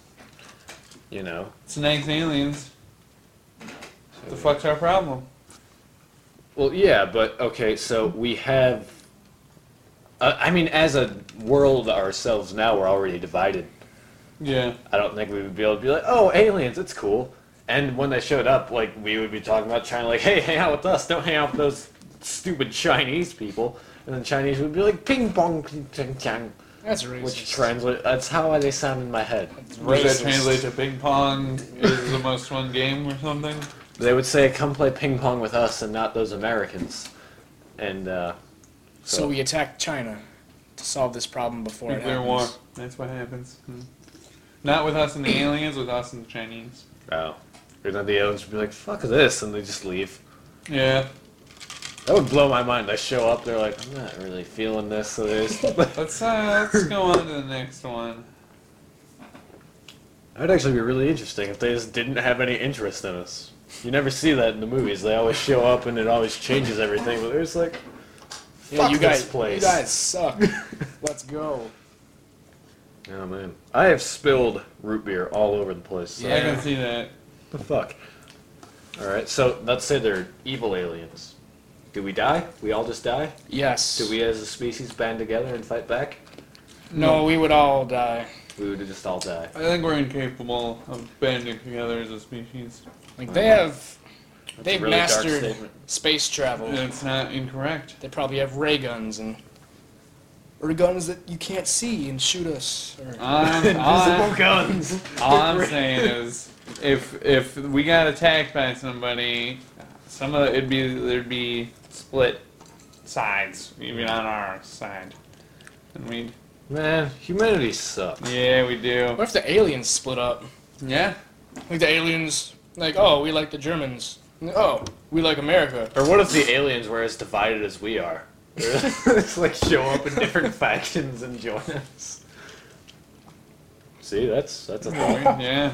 Speaker 1: you know.
Speaker 2: It's nice aliens. What the fuck's our problem?
Speaker 1: Well, yeah, but okay, so we have. Uh, I mean, as a world ourselves now, we're already divided.
Speaker 2: Yeah.
Speaker 1: I don't think we would be able to be like, oh, aliens, it's cool. And when they showed up, like, we would be talking about China, like, hey, hang out with us, don't hang out with those stupid Chinese people. And then Chinese would be like, ping pong, ping chang chang,
Speaker 3: That's racist.
Speaker 1: which translate. That's how they sound in my head.
Speaker 3: It's
Speaker 2: Does
Speaker 3: racist.
Speaker 2: that translate to ping pong is the most fun game or something?
Speaker 1: They would say, come play ping pong with us and not those Americans. And, uh,
Speaker 3: So we attacked China to solve this problem before it
Speaker 2: Nuclear
Speaker 3: happens.
Speaker 2: war. That's what happens. Hmm. Not with us and the aliens, with us and the Chinese.
Speaker 1: oh. And then the aliens would be like, fuck this, and they just leave.
Speaker 2: Yeah.
Speaker 1: That would blow my mind. They show up, they're like, I'm not really feeling this, so there's.
Speaker 2: Let's uh, let's go on to the next one.
Speaker 1: That'd actually be really interesting if they just didn't have any interest in us. You never see that in the movies. They always show up and it always changes everything. But there's like,
Speaker 3: Yeah,
Speaker 1: fuck
Speaker 3: you
Speaker 1: this
Speaker 3: guys,
Speaker 1: place.
Speaker 3: you guys suck. Let's go.
Speaker 1: Oh man, I have spilled root beer all over the place. So.
Speaker 2: I can see that.
Speaker 1: The fuck. All right, so let's say they're evil aliens. Do we die? We all just die?
Speaker 3: Yes.
Speaker 1: Do we as a species band together and fight back?
Speaker 3: No, we would all die.
Speaker 1: We would just all die.
Speaker 2: I think we're incapable of banding together as a species.
Speaker 3: Like they have,
Speaker 1: That's a
Speaker 3: they've
Speaker 1: really dark
Speaker 3: mastered
Speaker 1: statement.
Speaker 3: space travel.
Speaker 2: And it's not incorrect.
Speaker 3: They probably have ray guns and or guns that you can't see and shoot us. Or,
Speaker 2: Um, all,
Speaker 1: Invisible
Speaker 2: I,
Speaker 1: guns.
Speaker 2: all I'm saying is, if if we got attacked by somebody, some of it'd be there'd be split sides, even on our side, and we
Speaker 1: Man, humanity sucks.
Speaker 2: yeah we do.
Speaker 3: what if the aliens split up?
Speaker 2: Yeah.
Speaker 3: Like the aliens, like oh we like the Germans. Oh, we like America.
Speaker 1: Or what if the aliens were as divided as we are? It's like show up in different factions and join us. See, that's that's a thought.
Speaker 2: Yeah.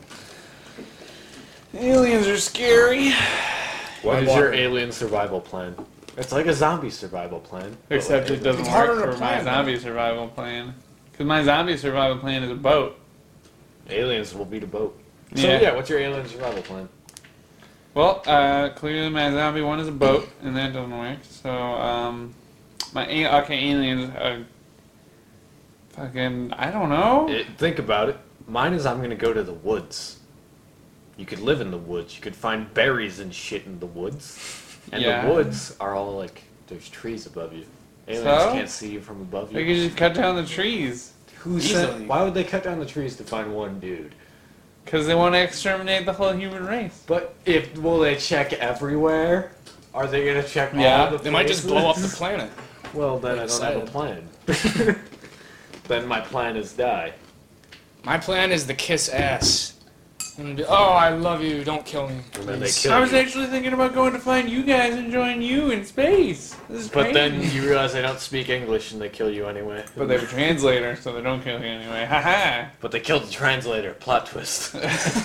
Speaker 2: Aliens are scary.
Speaker 1: What
Speaker 3: I
Speaker 1: is
Speaker 3: want
Speaker 1: your
Speaker 3: it.
Speaker 1: alien survival plan? It's like a zombie survival plan. but
Speaker 2: Except
Speaker 1: like
Speaker 2: it doesn't
Speaker 3: It's
Speaker 2: work
Speaker 3: harder to
Speaker 2: for my
Speaker 3: plan, though.
Speaker 2: zombie survival plan. Because my zombie survival plan is a boat.
Speaker 1: aliens will beat a boat. So
Speaker 2: Yeah.
Speaker 1: yeah, what's your alien survival plan?
Speaker 2: Well, uh, clearly my zombie one is a boat, and that doesn't work. So, um, my a- okay aliens, uh, fucking, I don't know.
Speaker 1: It, think about it. Mine is I'm gonna go to the woods. You could live in the woods. You could find berries and shit in the woods. And
Speaker 2: Yeah.
Speaker 1: the woods are all like there's trees above you. Aliens
Speaker 2: So?
Speaker 1: can't see you from above you.
Speaker 2: They could just cut down the trees.
Speaker 1: Who
Speaker 3: Easily.
Speaker 1: said, why would they cut down the trees to find one dude?
Speaker 2: Because they want to exterminate the whole human race.
Speaker 1: But if will they check everywhere? Are they gonna check
Speaker 2: Yeah,
Speaker 1: all the
Speaker 3: They might just
Speaker 1: places?
Speaker 3: blow up the planet.
Speaker 1: Well, then I
Speaker 3: Like
Speaker 1: don't have a
Speaker 3: excited.
Speaker 1: plan. Then my plan is die.
Speaker 3: My plan is the kiss ass. I'm gonna do, oh, I love you. Don't kill me.
Speaker 1: And then they
Speaker 3: please."
Speaker 1: kill
Speaker 2: I was
Speaker 1: you.
Speaker 2: actually thinking about going to find you guys and join you in space. This is
Speaker 1: But then
Speaker 2: crazy.
Speaker 1: you realize they don't speak English and they kill you anyway.
Speaker 2: But they have a translator, so they don't kill you anyway. Haha.
Speaker 1: But they killed the translator. Plot twist.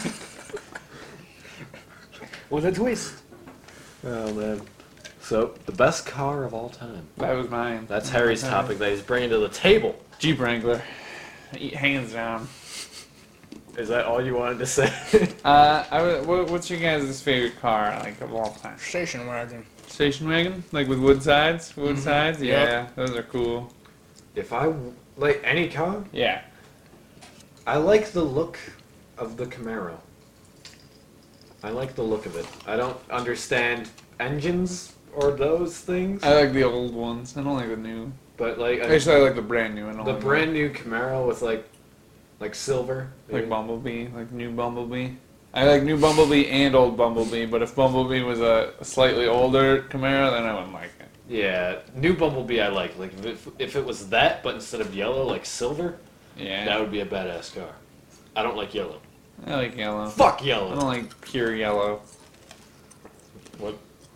Speaker 1: With a twist. Oh man. So the best car of all time.
Speaker 2: That was mine.
Speaker 1: That's Harry's topic that he's bringing to the table.
Speaker 2: Jeep Wrangler. Eat hands down.
Speaker 1: Is that all you wanted to say?
Speaker 2: Uh, I w- what, what's your guys' favorite car, like, of all time?
Speaker 3: Station wagon.
Speaker 2: Station wagon? Like with wood sides? Wood
Speaker 3: Mhm.
Speaker 2: sides?
Speaker 3: Yep.
Speaker 2: Yeah, those are cool.
Speaker 1: If I like any car,
Speaker 2: Yeah.
Speaker 1: I like the look of the Camaro. I like the look of it. I don't understand engines or those things,
Speaker 2: I like the old ones. I don't like the new.
Speaker 1: but like I,
Speaker 2: Actually, I like the brand new. I don't
Speaker 1: the
Speaker 2: like
Speaker 1: brand new Camaro with like like silver.
Speaker 2: Like Bumblebee, like new Bumblebee. I like new Bumblebee and old Bumblebee, but if Bumblebee was a slightly older Camaro, then I wouldn't like it.
Speaker 1: Yeah, new Bumblebee I like. Like if it, if it was that, but instead of yellow, like silver,
Speaker 2: Yeah.
Speaker 1: that would be a badass car. I don't like yellow.
Speaker 2: I like yellow.
Speaker 1: Fuck
Speaker 2: I
Speaker 1: yellow.
Speaker 2: don't like pure yellow.
Speaker 1: What?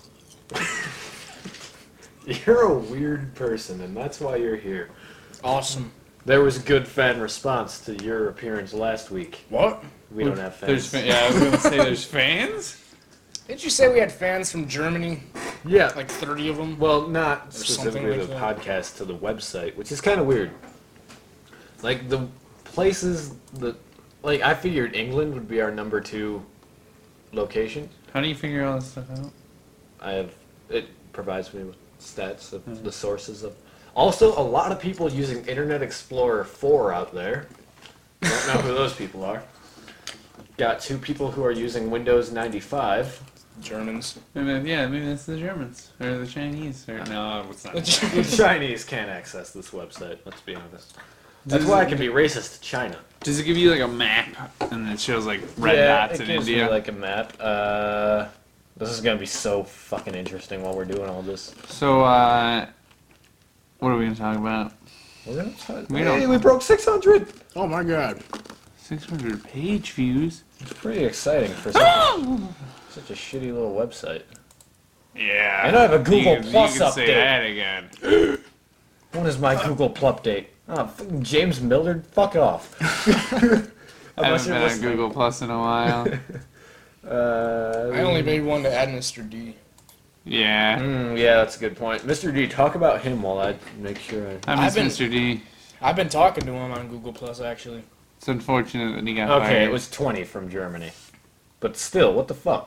Speaker 1: You're a weird person, and that's why you're here.
Speaker 3: Awesome.
Speaker 1: There was good fan response to your appearance last week.
Speaker 3: What?
Speaker 1: We don't have
Speaker 2: There's
Speaker 1: fans.
Speaker 2: fa- yeah, I was gonna say there's fans.
Speaker 3: Didn't you say we had fans from Germany?
Speaker 1: Yeah.
Speaker 3: Like thirty of them?
Speaker 1: Well, not
Speaker 3: Or something
Speaker 1: specifically
Speaker 3: like
Speaker 1: the
Speaker 3: that.
Speaker 1: podcast to the website, which is kind of weird. Like the places that, like I figured England would be our number two location.
Speaker 2: How do you figure all this stuff out?
Speaker 1: I have it provides me with stats of
Speaker 2: Hmm.
Speaker 1: the sources of. Also, a lot of people using Internet Explorer four out there. Don't know who those people are. Got two people who are using Windows ninety-five.
Speaker 3: Germans.
Speaker 2: Maybe, yeah, maybe that's the Germans or the Chinese. Or no, it's not.
Speaker 1: The Chinese can't access this website. Let's be honest. That's
Speaker 2: Does
Speaker 1: why I
Speaker 2: it-
Speaker 1: can be racist to China.
Speaker 2: Does it give you like a map and it shows like red
Speaker 1: Yeah,
Speaker 2: dots
Speaker 1: it
Speaker 2: in
Speaker 1: gives
Speaker 2: India?
Speaker 1: me like a map. Uh, this is gonna be so fucking interesting while we're doing all this.
Speaker 2: So, uh, what are we gonna talk about?
Speaker 1: We're gonna talk-
Speaker 2: We
Speaker 1: hey,
Speaker 2: don't-
Speaker 1: we broke six hundred.
Speaker 3: Oh my god.
Speaker 2: six hundred page views.
Speaker 1: It's pretty exciting for such, a, such a shitty little website.
Speaker 2: Yeah.
Speaker 1: And I have a Google
Speaker 2: you, can-
Speaker 1: Plus
Speaker 2: you can say
Speaker 1: update.
Speaker 2: that again.
Speaker 1: What is my Google Plus update? Oh, fucking James Millard, fuck off.
Speaker 2: I
Speaker 1: Unless
Speaker 2: haven't
Speaker 1: you're
Speaker 2: been on
Speaker 1: listening.
Speaker 2: Google Plus in a while.
Speaker 1: Uh,
Speaker 3: I only made one to add Mister D.
Speaker 2: Yeah.
Speaker 1: Mm, yeah, that's a good point. Mister D, talk about him while I make sure I.
Speaker 2: I
Speaker 3: I've
Speaker 2: miss
Speaker 3: been-
Speaker 2: Mister D.
Speaker 3: I've been talking to him on Google Plus actually.
Speaker 2: It's unfortunate that he got
Speaker 1: Okay,
Speaker 2: fired.
Speaker 1: it was twenty from Germany. But still, what the fuck?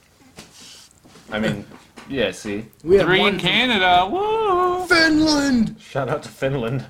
Speaker 1: I mean, yeah, see?
Speaker 3: We had
Speaker 2: Three
Speaker 3: one
Speaker 2: in
Speaker 3: from
Speaker 2: Canada. Woo!
Speaker 3: Finland.
Speaker 1: Shout out to Finland.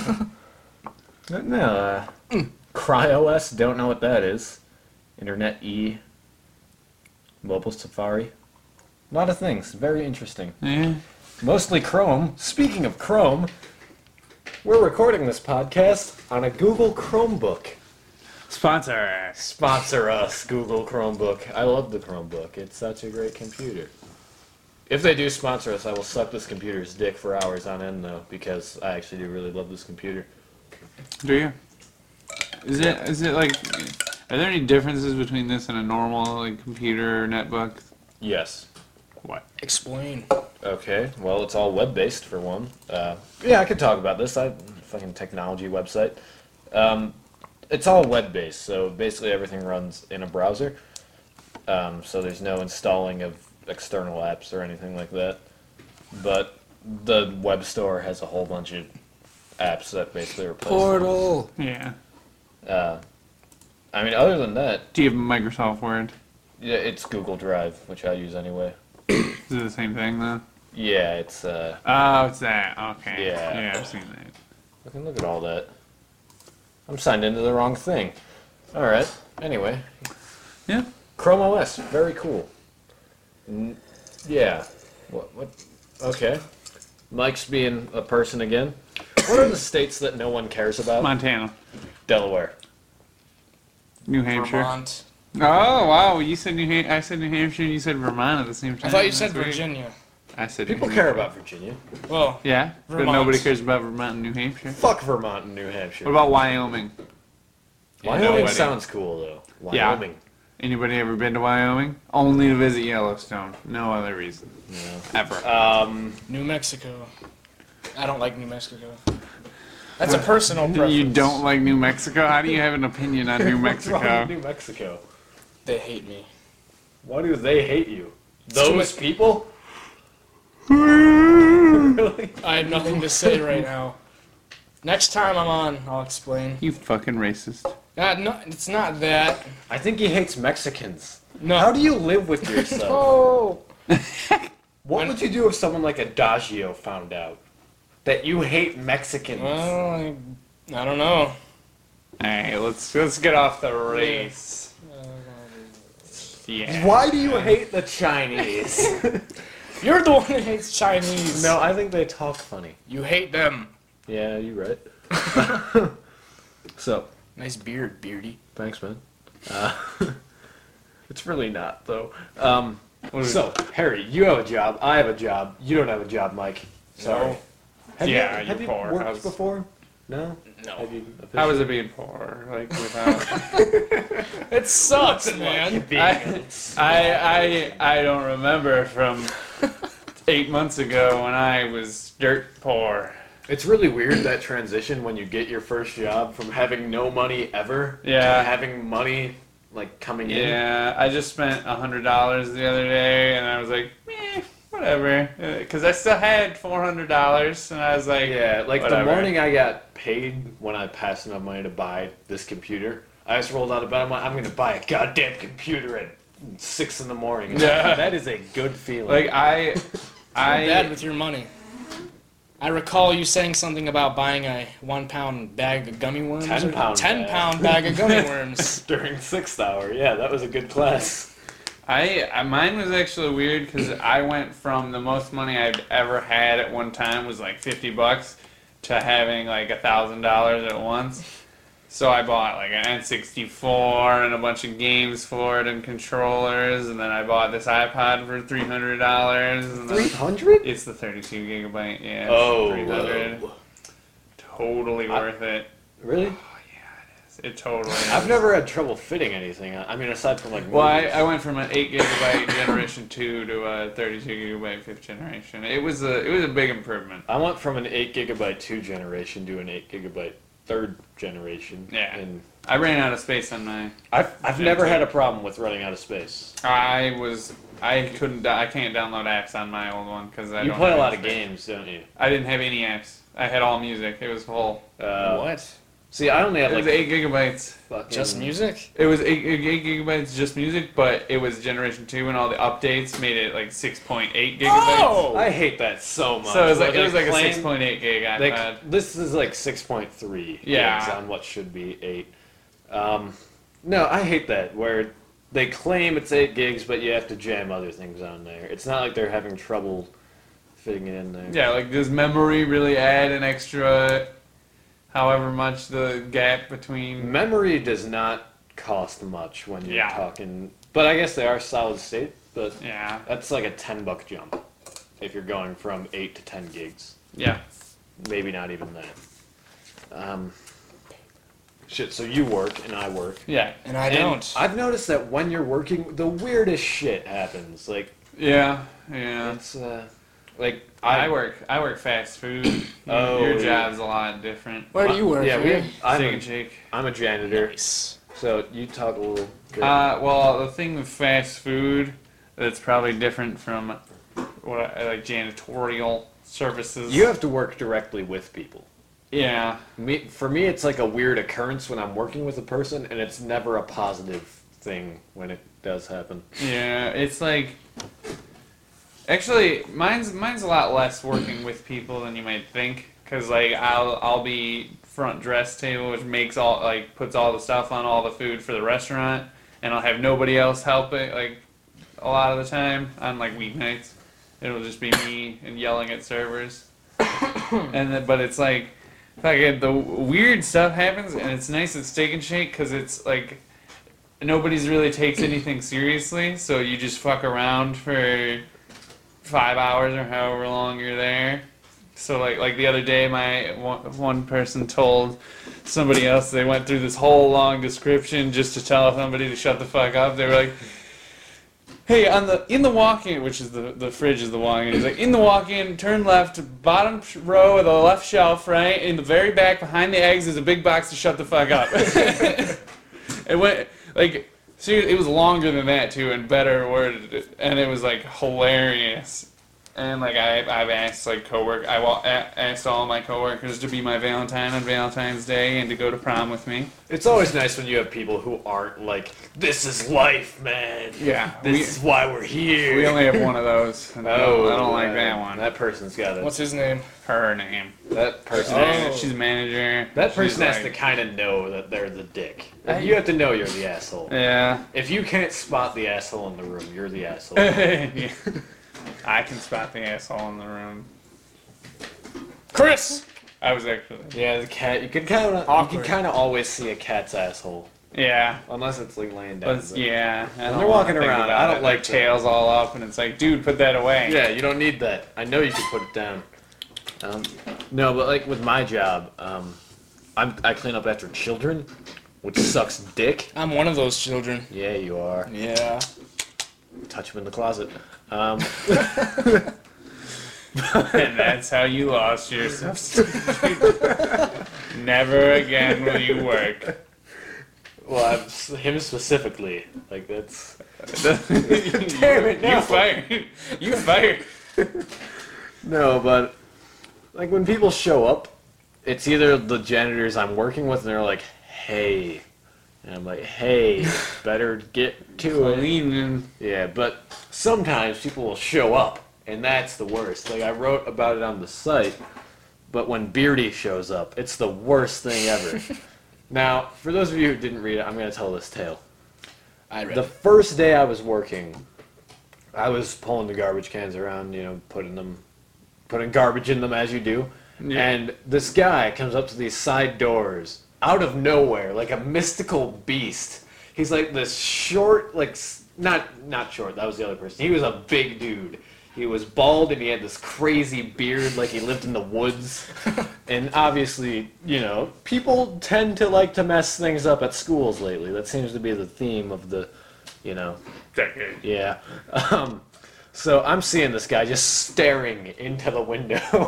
Speaker 1: no, uh, CryOS, don't know what that is. Internet E. Mobile Safari. A lot of things. Very interesting.
Speaker 2: Yeah.
Speaker 1: Mostly Chrome. Speaking of Chrome, we're recording this podcast on a Google Chromebook.
Speaker 2: Sponsor.
Speaker 1: Sponsor us, Google Chromebook. I love the Chromebook. It's such a great computer. If they do sponsor us, I will suck this computer's dick for hours on end, though, because I actually do really love this computer.
Speaker 2: Do you? Is it? Is it like? Are there any differences between this and a normal like computer or netbook?
Speaker 1: Yes.
Speaker 2: What?
Speaker 3: Explain.
Speaker 1: Okay, well, it's all web-based, for one. Uh, yeah, I could talk about this. I fucking technology website. Um, it's all web-based, so basically everything runs in a browser. Um, so there's no installing of external apps or anything like that. But the web store has a whole bunch of apps that basically replace them.
Speaker 3: Portal.
Speaker 2: Yeah.
Speaker 1: Uh, I mean, other than that,
Speaker 2: Do you have Microsoft Word?
Speaker 1: yeah, it's Google Drive, which I use anyway.
Speaker 2: Is it the same thing though?
Speaker 1: Yeah, it's, uh,
Speaker 2: Oh, it's that. Okay.
Speaker 1: Yeah.
Speaker 2: Yeah, I've seen that.
Speaker 1: fucking look at all that. I'm signed into the wrong thing. Alright, anyway.
Speaker 2: Yeah.
Speaker 1: Chrome O S, very cool. N- yeah. What, what? Okay. Mike's being a person again. What are the states that no one cares about?
Speaker 2: Montana,
Speaker 1: Delaware.
Speaker 2: New Hampshire.
Speaker 3: Vermont.
Speaker 2: Oh wow! You said New Ham- I said New Hampshire, and you said Vermont at the same
Speaker 3: I
Speaker 2: time.
Speaker 3: thought you
Speaker 2: That's
Speaker 3: said
Speaker 2: weird.
Speaker 3: Virginia.
Speaker 2: I said
Speaker 1: People
Speaker 2: New
Speaker 1: care
Speaker 2: Hampshire.
Speaker 1: about Virginia.
Speaker 3: Well,
Speaker 2: Yeah, but
Speaker 3: Vermont.
Speaker 2: nobody cares about Vermont and New Hampshire.
Speaker 1: Fuck Vermont and New Hampshire.
Speaker 2: What about Wyoming?
Speaker 1: Wyoming
Speaker 2: nobody.
Speaker 1: sounds cool, though.
Speaker 2: Yeah.
Speaker 1: Wyoming.
Speaker 2: Anybody ever been to Wyoming? Only to visit Yellowstone. No other reason.
Speaker 1: Yeah.
Speaker 2: Ever.
Speaker 1: Um,
Speaker 3: New Mexico. I don't like New Mexico. That's a personal preference.
Speaker 2: You don't like New Mexico? How do you have an opinion on New
Speaker 1: what's wrong
Speaker 2: Mexico?
Speaker 1: with New Mexico?
Speaker 3: They hate me.
Speaker 1: Why do they hate you?
Speaker 3: It's too
Speaker 1: Those
Speaker 3: much-
Speaker 1: people? Really?
Speaker 3: I have nothing to say right now. Next time I'm on, I'll explain.
Speaker 2: You fucking racist.
Speaker 3: Uh, no, it's not that.
Speaker 1: I think he hates Mexicans.
Speaker 3: No.
Speaker 1: How do you live with yourself?
Speaker 3: Oh.
Speaker 1: What would you do if someone like Adagio found out that you hate Mexicans?
Speaker 3: Well, I, I don't know.
Speaker 2: Alright, let's let's get off the race. Yeah.
Speaker 1: Why do you hate the Chinese?
Speaker 3: You're the one who hates Chinese.
Speaker 1: No, I think they talk funny.
Speaker 3: You hate them.
Speaker 1: Yeah, you're right. So,
Speaker 3: Nice beard, Beardy.
Speaker 1: thanks, man. Uh, it's really not, though. Um, so, Harry, you have a job. I have a job. You don't have a job, Mike. Sorry.
Speaker 3: No.
Speaker 1: Have
Speaker 2: Yeah,
Speaker 1: you, have
Speaker 2: you're
Speaker 1: you
Speaker 2: poor.
Speaker 1: worked
Speaker 2: How's-
Speaker 1: before? No?
Speaker 3: No.
Speaker 1: Have you
Speaker 2: How was
Speaker 1: officially-
Speaker 2: it being poor? Like without
Speaker 3: It sucks, man.
Speaker 2: I, I I I don't remember from eight months ago when I was dirt poor.
Speaker 1: It's really weird, that transition when you get your first job from having no money ever
Speaker 2: Yeah.
Speaker 1: to having money like coming in.
Speaker 2: Yeah, I just spent a hundred dollars the other day, and I was like, eh, whatever, because I still had four hundred dollars, and I was like,
Speaker 1: Yeah, like
Speaker 2: whatever.
Speaker 1: the morning I got paid when I passed enough money to buy this computer, I just rolled out of bed. I'm like, I'm gonna buy a goddamn computer at six in the morning.
Speaker 2: Yeah.
Speaker 1: That is a good feeling.
Speaker 2: like I,
Speaker 3: You're bad
Speaker 2: I,
Speaker 3: with your money. I recall you saying something about buying a one pound bag of gummy worms.
Speaker 1: Ten
Speaker 3: or-
Speaker 1: pound
Speaker 3: Ten
Speaker 1: bag.
Speaker 3: pound bag of gummy worms.
Speaker 1: during sixth hour, yeah, that was a good class.
Speaker 2: I, I mine was actually weird because I went from the most money I'd ever had at one time was like fifty bucks to having like a thousand dollars at once. So I bought like an N sixty-four and a bunch of games for it and controllers, and then I bought this iPod for three hundred dollars.
Speaker 1: Three hundred?
Speaker 2: It's the thirty-two gigabyte, yeah. It's
Speaker 1: Oh,
Speaker 2: three hundred.
Speaker 1: whoa.
Speaker 2: Totally
Speaker 1: I-
Speaker 2: worth it.
Speaker 1: Really?
Speaker 2: It totally. Is.
Speaker 1: I've never had trouble fitting anything. I mean, aside from like.
Speaker 2: Well, I,
Speaker 1: movies.
Speaker 2: I went from an eight gigabyte generation two to a thirty-two gigabyte fifth generation. It was a it was a big improvement.
Speaker 1: I went from an eight gigabyte two generation to an eight gigabyte third generation
Speaker 2: Yeah.
Speaker 1: in
Speaker 2: I ran out of space on my.
Speaker 4: I've I've
Speaker 2: Yeah,
Speaker 4: never
Speaker 2: too.
Speaker 4: had a problem with running out of space.
Speaker 2: I was. I couldn't. do- I can't download apps on my old one because I
Speaker 4: You
Speaker 2: don't
Speaker 4: play a
Speaker 2: have
Speaker 4: lot
Speaker 2: any
Speaker 4: of
Speaker 2: space.
Speaker 4: games, don't you?
Speaker 2: I didn't have any apps. I had all music. It was full.
Speaker 4: Uh,
Speaker 3: What?
Speaker 4: See, I only
Speaker 2: It
Speaker 4: had
Speaker 2: was
Speaker 4: like
Speaker 2: eight gigabytes.
Speaker 4: fucking,
Speaker 3: Just music?
Speaker 2: It was eight, eight gigabytes just music, but it was Generation Two, and all the updates made it like six point eight gigabytes.
Speaker 3: Oh!
Speaker 4: I hate that so much.
Speaker 2: So it was
Speaker 4: Where
Speaker 2: like it
Speaker 4: they
Speaker 2: was like a
Speaker 4: claim-
Speaker 2: six point eight gig
Speaker 4: they-
Speaker 2: iPad.
Speaker 4: This is like six point three
Speaker 2: Yeah.
Speaker 4: gigs on what should be eight. Um, no, I hate that where they claim it's eight gigs, but you have to jam other things on there. It's not like they're having trouble fitting it in there.
Speaker 2: Yeah, like does memory really add an extra, however much the gap between?
Speaker 4: Memory does not cost much when you're
Speaker 2: Yeah.
Speaker 4: talking, but I guess they are solid state. But
Speaker 2: Yeah,
Speaker 4: that's like a ten buck jump if you're going from eight to ten gigs.
Speaker 2: yeah.
Speaker 4: Maybe not even that. Um, shit. So you work and I work.
Speaker 2: Yeah,
Speaker 3: And I
Speaker 4: And
Speaker 3: don't.
Speaker 4: I've noticed that when you're working, the weirdest shit happens. Like
Speaker 2: yeah, yeah.
Speaker 4: it's uh, like
Speaker 2: I work. I work fast food.
Speaker 4: Oh,
Speaker 2: Your
Speaker 4: yeah.
Speaker 2: job's a lot different.
Speaker 3: Where do you work?
Speaker 4: Yeah, we
Speaker 3: Ray?
Speaker 4: have, I'm,
Speaker 2: Steak
Speaker 4: a,
Speaker 2: and shake.
Speaker 4: I'm a janitor.
Speaker 3: Nice.
Speaker 4: So you talk a little. Bit.
Speaker 2: Uh, well, the thing with fast food that's probably different from what I, like janitorial services.
Speaker 4: you have to work directly with people.
Speaker 2: Yeah,
Speaker 4: Me, for me, it's like a weird occurrence when I'm working with a person, and it's never a positive thing when it does happen.
Speaker 2: yeah. It's like actually mine's mine's a lot less working with people than you might think. Cause like I'll I'll be front dress table, which makes all like puts all the stuff on all the food for the restaurant, and I'll have nobody else helping. Like a lot of the time on like weeknights, it'll just be me and yelling at servers. and then, but it's like, like the weird stuff happens, and it's nice at Steak and Shake because it's like nobody's really takes anything seriously, so you just fuck around for five hours or however long you're there. So like like the other day, my one, one person told somebody else they went through this whole long description just to tell somebody to shut the fuck up. They were like, "Hey, on the in the walk-in, which is the the fridge is the walk-in. He's like, in the walk-in, turn left, bottom sh- row of the left shelf, right in the very back behind the eggs is a big box to shut the fuck up." It went like seriously, it was longer than that too, and better worded, and it was like hilarious. And like I, I've asked like cowork, I wa- a- asked all my coworkers to be my Valentine on Valentine's Day and to go to prom with me.
Speaker 4: It's always nice when you have people who aren't like, "This is life, man.
Speaker 2: Yeah,
Speaker 4: This
Speaker 2: we,
Speaker 4: is why we're here."
Speaker 2: we only have one of those. and I don't, I don't like
Speaker 4: uh,
Speaker 2: that one.
Speaker 4: That person's got it.
Speaker 3: What's his name?
Speaker 2: Her name.
Speaker 4: That person?
Speaker 3: Oh.
Speaker 4: has-
Speaker 2: She's a manager.
Speaker 4: That
Speaker 2: She's
Speaker 4: person has
Speaker 2: like-
Speaker 4: to kind of know that they're the dick.
Speaker 2: I-
Speaker 4: You have to know you're the asshole.
Speaker 2: Yeah.
Speaker 4: If you can't spot the asshole in the room, you're the asshole.
Speaker 2: Yeah. I can spot the asshole in the room.
Speaker 3: Chris!
Speaker 2: I was actually.
Speaker 4: Yeah, the cat. You can kind of, you
Speaker 3: Awkward.
Speaker 4: can kind of always see a cat's asshole,
Speaker 2: Yeah.
Speaker 4: unless it's like laying down.
Speaker 2: But yeah. I
Speaker 4: When
Speaker 2: don't
Speaker 4: they're walking
Speaker 2: wanna think
Speaker 4: around,
Speaker 2: about
Speaker 4: I don't
Speaker 2: it.
Speaker 4: like
Speaker 2: Their tails all up, and it's like, dude, put that away.
Speaker 4: Yeah, you don't need that. I know you can put it down. Um, no, but like with my job, um, I'm, I clean up after children, which sucks dick.
Speaker 3: I'm one of those children.
Speaker 4: Yeah, you are.
Speaker 3: Yeah.
Speaker 4: Touch him in the closet. Um,
Speaker 2: And that's how you lost your substitute. Never again will you work.
Speaker 4: well, I'm, him specifically. Like that's.
Speaker 2: Damn
Speaker 4: it,
Speaker 2: You
Speaker 4: no.
Speaker 2: fired. You fired.
Speaker 4: No, but like when people show up, it's either the janitors I'm working with, and they're like, "Hey," and I'm like, "Hey, better get to it."
Speaker 2: Cleaning.
Speaker 4: Yeah, but sometimes people will show up, and that's the worst. Like I wrote about it on the site, but when Beardy shows up, it's the worst thing ever. Now, for those of you who didn't read it, I'm gonna tell this tale.
Speaker 3: I read
Speaker 4: The
Speaker 3: it.
Speaker 4: first day I was working, I was pulling the garbage cans around, you know, putting them, putting garbage in them as you do.
Speaker 2: Yeah.
Speaker 4: And this guy comes up to these side doors out of nowhere, like a mystical beast. He's like this short, like s- not not short. That was the other person. He was a big dude. He was bald and he had this crazy beard, like he lived in the woods. And obviously, you know, people tend to like to mess things up at schools lately. That seems to be the theme of the, you know,
Speaker 2: Decade.
Speaker 4: yeah. Um, so I'm seeing this guy just staring into the window,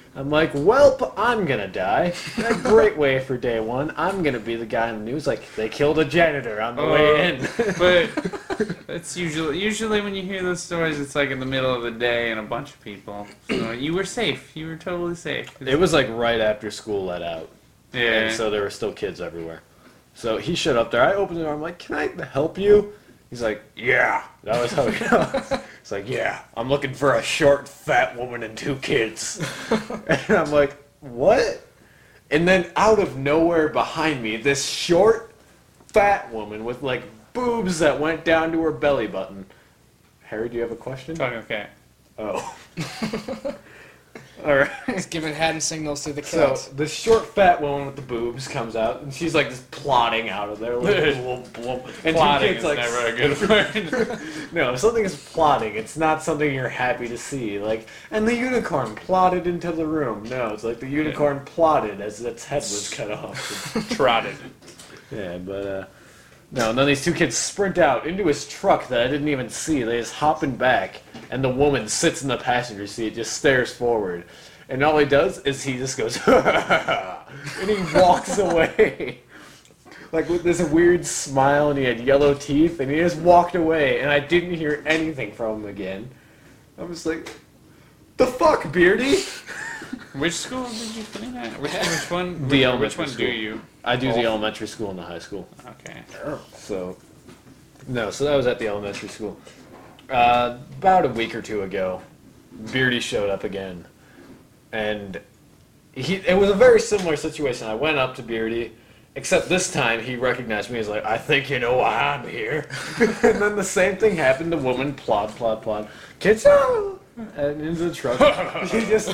Speaker 4: I'm like, welp, I'm gonna die. A great way for day one. I'm gonna be the guy in the news like, they killed a janitor on the
Speaker 2: Oh,
Speaker 4: way in.
Speaker 2: But it's usually usually when you hear those stories, it's like in the middle of the day and a bunch of people. So you were safe. You were totally safe.
Speaker 4: It was like right after school let out.
Speaker 2: Yeah.
Speaker 4: And so there were still kids everywhere. So he showed up there. I opened the door. I'm like, can I help you? He's like, yeah. That was how he goes. He's like, yeah, I'm looking for a short, fat woman and two kids. And I'm like, what? And then out of nowhere behind me, this short, fat woman with like boobs that went down to her belly button. Harry, do you have a question?
Speaker 2: Talking okay.
Speaker 4: Oh. All right.
Speaker 3: He's giving hand signals to the
Speaker 4: So
Speaker 3: kids.
Speaker 4: the short fat woman with the boobs comes out, and she's like just plodding out of there, like, whoop, whoop. And two
Speaker 2: Plotting
Speaker 4: kids,
Speaker 2: is
Speaker 4: like,
Speaker 2: never a good word.
Speaker 4: no, if something is plodding, it's not something you're happy to see. Like, and the unicorn plodded into the room. No, it's like the unicorn plodded as its head was cut off.
Speaker 2: Trotted.
Speaker 4: Yeah, but uh, no. And then these two kids sprint out into his truck that I didn't even see. They just hop in back, and the woman sits in the passenger seat, just stares forward. And all he does is he just goes, and he walks away. Like with this weird smile, and he had yellow teeth, and he just walked away, and I didn't hear anything from him again. I was like, the fuck, Beardy?
Speaker 2: Which school did you put in at? Which, which one?
Speaker 4: The
Speaker 2: which, which
Speaker 4: elementary
Speaker 2: one
Speaker 4: school.
Speaker 2: do you?
Speaker 4: I do the
Speaker 2: Oh.
Speaker 4: elementary school and the high school.
Speaker 2: Okay.
Speaker 4: So, no, so that was at the elementary school. Uh, about a week or two ago, Beardy showed up again. And he, it was a very similar situation. I went up to Beardy, except this time he recognized me. He's like, I think you know why I'm here. And then the same thing happened. The woman plod, plod, plod. Kids, oh! And into the truck. He just...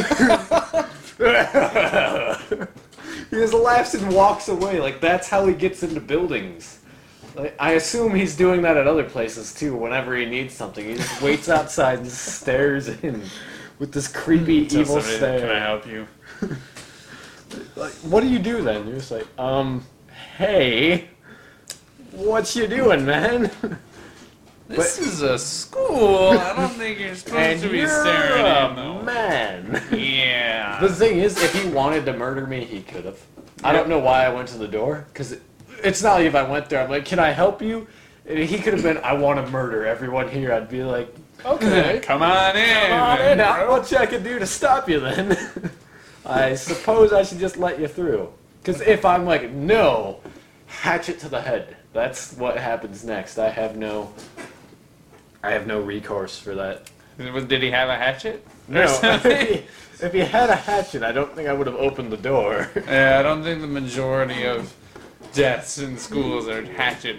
Speaker 4: he just laughs and walks away. Like, that's how he gets into buildings. Like, I assume he's doing that at other places, too, whenever he needs something. He just waits outside and just stares in. With this creepy,
Speaker 2: Tell
Speaker 4: evil
Speaker 2: somebody,
Speaker 4: stare.
Speaker 2: Can I help you?
Speaker 4: Like, what do you do then? You're just like, um, hey, what you doing, man?
Speaker 2: This is a school. I don't think you're supposed
Speaker 4: And
Speaker 2: to be
Speaker 4: you're
Speaker 2: staring
Speaker 4: a
Speaker 2: in though.
Speaker 4: man.
Speaker 2: Yeah.
Speaker 4: The thing is, if he wanted to murder me, he could have. I don't know why I went to the door, because it, it's not like if I went there, I'm like, can I help you? And he could have been, I want to murder everyone here. I'd be like,
Speaker 3: Okay.
Speaker 2: Come on in.
Speaker 3: Come on in.
Speaker 4: not much I can do to stop you then. I suppose I should just let you through. Because if I'm like, no, hatchet to the head. That's what happens next. I have no, I have no recourse for that.
Speaker 2: Did he have a hatchet?
Speaker 4: No,
Speaker 2: Or something?
Speaker 4: if he had a hatchet, I don't think I would have opened the door.
Speaker 2: Yeah, I don't think the majority of deaths in schools are hatchet.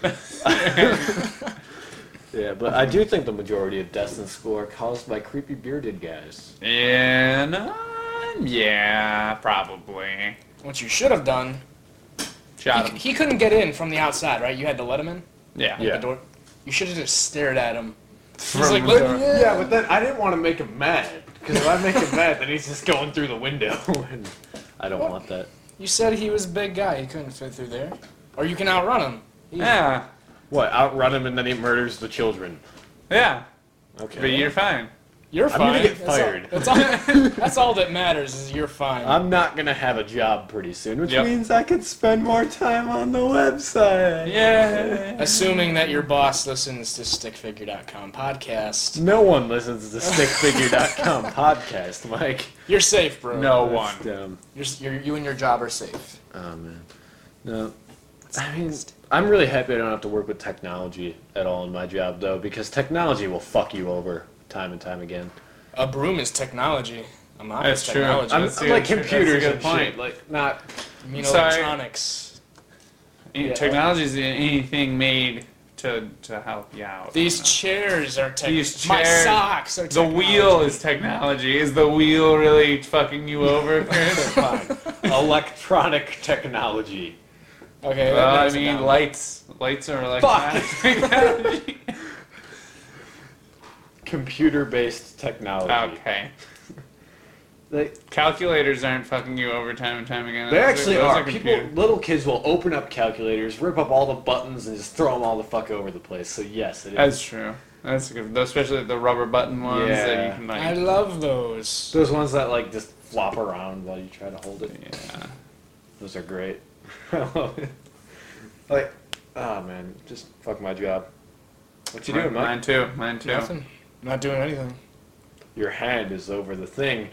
Speaker 4: Yeah, but I do think the majority of deaths in school are caused by creepy bearded guys.
Speaker 2: And uh, yeah, probably.
Speaker 3: What you should have done.
Speaker 2: Shot
Speaker 3: He,
Speaker 2: him.
Speaker 3: he couldn't get in from the outside, right? You had to let him in.
Speaker 2: Yeah.
Speaker 3: Like
Speaker 4: Yeah.
Speaker 3: The door. You should have just stared at him.
Speaker 2: From
Speaker 3: He's like,
Speaker 2: the
Speaker 3: "Let
Speaker 2: door.
Speaker 3: me in."
Speaker 4: Yeah, but then I didn't want to make him mad. Because if I make him mad, then he's just going through the window. And I don't
Speaker 3: What?
Speaker 4: want that.
Speaker 3: You said he was a big guy. He couldn't fit through there. Or you can outrun him. Easy.
Speaker 2: Yeah.
Speaker 4: What, outrun him and then he murders the children?
Speaker 2: Yeah.
Speaker 4: Okay.
Speaker 2: But you're fine.
Speaker 3: You're
Speaker 4: I'm
Speaker 3: fine.
Speaker 4: gonna get
Speaker 3: That's all-
Speaker 4: fired.
Speaker 3: That's all, that's all that matters is you're fine.
Speaker 4: I'm not going to have a job pretty soon, which
Speaker 2: Yep.
Speaker 4: means I could spend more time on the website.
Speaker 2: Yeah.
Speaker 3: Assuming that your boss listens to stickfigure dot com podcast.
Speaker 4: No one listens to stick figure dot com podcast, Mike.
Speaker 3: You're safe, bro.
Speaker 2: No
Speaker 4: That's
Speaker 2: one.
Speaker 4: dumb.
Speaker 3: You're, you're, you and your job are safe.
Speaker 4: Oh, man. No. I mean, I'm really happy I don't have to work with technology at all in my job, though, because technology will fuck you over time and time again.
Speaker 3: A broom is technology. A mop
Speaker 2: That's
Speaker 3: is
Speaker 2: true.
Speaker 3: technology.
Speaker 4: I'm,
Speaker 2: That's
Speaker 4: I'm
Speaker 2: the-
Speaker 4: like
Speaker 2: that's a
Speaker 4: computers
Speaker 2: good
Speaker 4: and
Speaker 2: point.
Speaker 4: shit, like, not...
Speaker 3: You mean
Speaker 2: Sorry.
Speaker 3: electronics.
Speaker 4: Yeah.
Speaker 2: Technology is anything made to to help you out.
Speaker 3: These chairs are technology.
Speaker 2: These
Speaker 3: My
Speaker 2: chairs-
Speaker 3: socks are
Speaker 2: The
Speaker 3: technology.
Speaker 2: wheel is technology. Is the wheel really fucking you over, Chris?
Speaker 4: Fine. Electronic technology.
Speaker 3: Okay, that
Speaker 2: Well, I
Speaker 3: narrows it
Speaker 2: mean,
Speaker 3: down.
Speaker 2: lights. Lights are electronic technology.
Speaker 4: Computer-based technology.
Speaker 2: Okay.
Speaker 4: They,
Speaker 2: Calculators aren't fucking you over time and time again.
Speaker 4: they
Speaker 2: Those
Speaker 4: actually
Speaker 2: those
Speaker 4: are. People,
Speaker 2: computers.
Speaker 4: little kids will open up calculators, rip up all the buttons, and just throw them all the fuck over the place. So yes, it is.
Speaker 2: That's true. That's good. Especially the rubber button ones that
Speaker 4: Yeah.
Speaker 2: you can like.
Speaker 3: I love those.
Speaker 4: Those ones that like just flop around while you try to hold it.
Speaker 2: Yeah.
Speaker 4: Those are great. I love it. Like, oh man, just fuck my job. What you doing, Mike?
Speaker 2: Mine too. Mine too.
Speaker 3: Nothing. Not doing anything.
Speaker 4: Your hand is over the thing.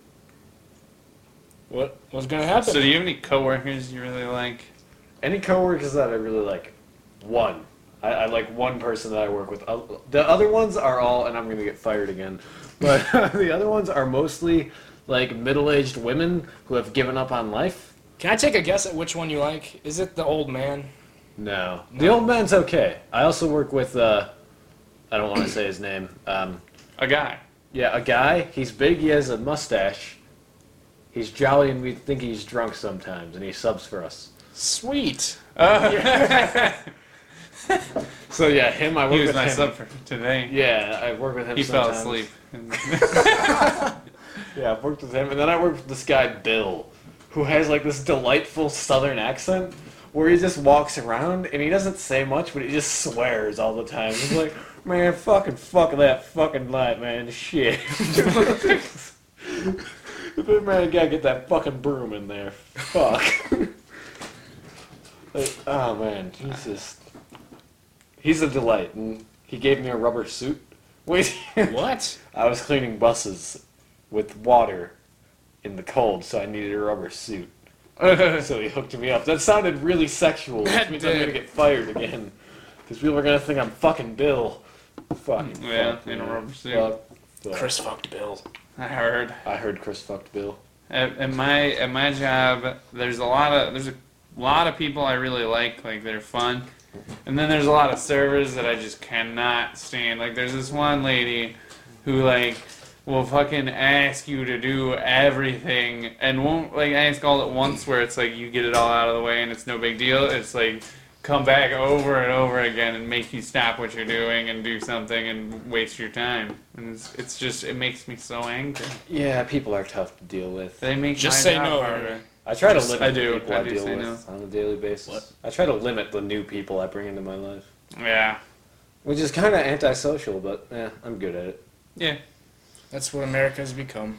Speaker 3: What was gonna happen?
Speaker 2: So do you have any coworkers you really like?
Speaker 4: Any coworkers that I really like? One. I, I like one person that I work with. Uh, The other ones are all, and I'm gonna get fired again. But the other ones are mostly like middle-aged women who have given up on life.
Speaker 3: Can I take a guess at which one you like? Is it the old man?
Speaker 4: No, the
Speaker 3: No.
Speaker 4: old man's okay. I also work with. Uh, I don't want to say his name. Um,
Speaker 2: A guy.
Speaker 4: yeah, a guy. He's big. He has a mustache. He's jolly, and we think he's drunk sometimes, and he subs for us.
Speaker 3: Sweet.
Speaker 2: Uh,
Speaker 4: So yeah, him. I work
Speaker 2: he was
Speaker 4: with
Speaker 2: my
Speaker 4: him.
Speaker 2: sub for today.
Speaker 4: Yeah, I work with him.
Speaker 2: He fell
Speaker 4: sometimes.
Speaker 2: asleep.
Speaker 4: Yeah, I've worked with him, and then I worked with this guy Bill, who has like this delightful Southern accent, where he just walks around and he doesn't say much, but he just swears all the time. He's like, "Man, fucking fuck that fucking light, man, shit." Man, gotta get that fucking broom in there. Fuck. Like, oh man, Jesus. He's a delight, and he gave me a rubber suit. Wait.
Speaker 3: What?
Speaker 4: I was cleaning buses with water in the cold, so I needed a rubber suit. So he hooked me up. That sounded really sexual, which
Speaker 3: That
Speaker 4: means I'm
Speaker 3: did.
Speaker 4: gonna get fired again. Because people are gonna think I'm fucking Bill. Fucking
Speaker 2: Yeah,
Speaker 4: fuck,
Speaker 2: in a
Speaker 4: man.
Speaker 2: rubber suit.
Speaker 4: Fuck, fuck.
Speaker 3: Chris fucked Bill.
Speaker 2: I heard.
Speaker 4: I heard Chris fucked Bill.
Speaker 2: At, at my at my job, there's a lot of there's a lot of people I really like. Like they're fun, and then there's a lot of servers that I just cannot stand. Like there's this one lady who like will fucking ask you to do everything and won't like ask all at once. Where it's like you get it all out of the way and it's no big deal. It's like come back over and over again and make you stop what you're doing and do something and waste your time. And it's, it's just it makes me so angry.
Speaker 4: Yeah, people are tough to deal with.
Speaker 2: They make
Speaker 3: Just
Speaker 2: my
Speaker 3: say
Speaker 2: job
Speaker 3: no.
Speaker 2: harder.
Speaker 4: I try to
Speaker 3: Just-
Speaker 4: limit
Speaker 2: I
Speaker 4: the
Speaker 2: do.
Speaker 4: people
Speaker 2: I
Speaker 4: I,
Speaker 2: do
Speaker 4: deal
Speaker 2: say
Speaker 4: with on a daily basis.
Speaker 3: What?
Speaker 4: I try to limit the new people I bring into my life.
Speaker 2: Yeah.
Speaker 4: Which is kind of antisocial, but yeah, I'm good at it.
Speaker 2: Yeah.
Speaker 3: That's what America's become.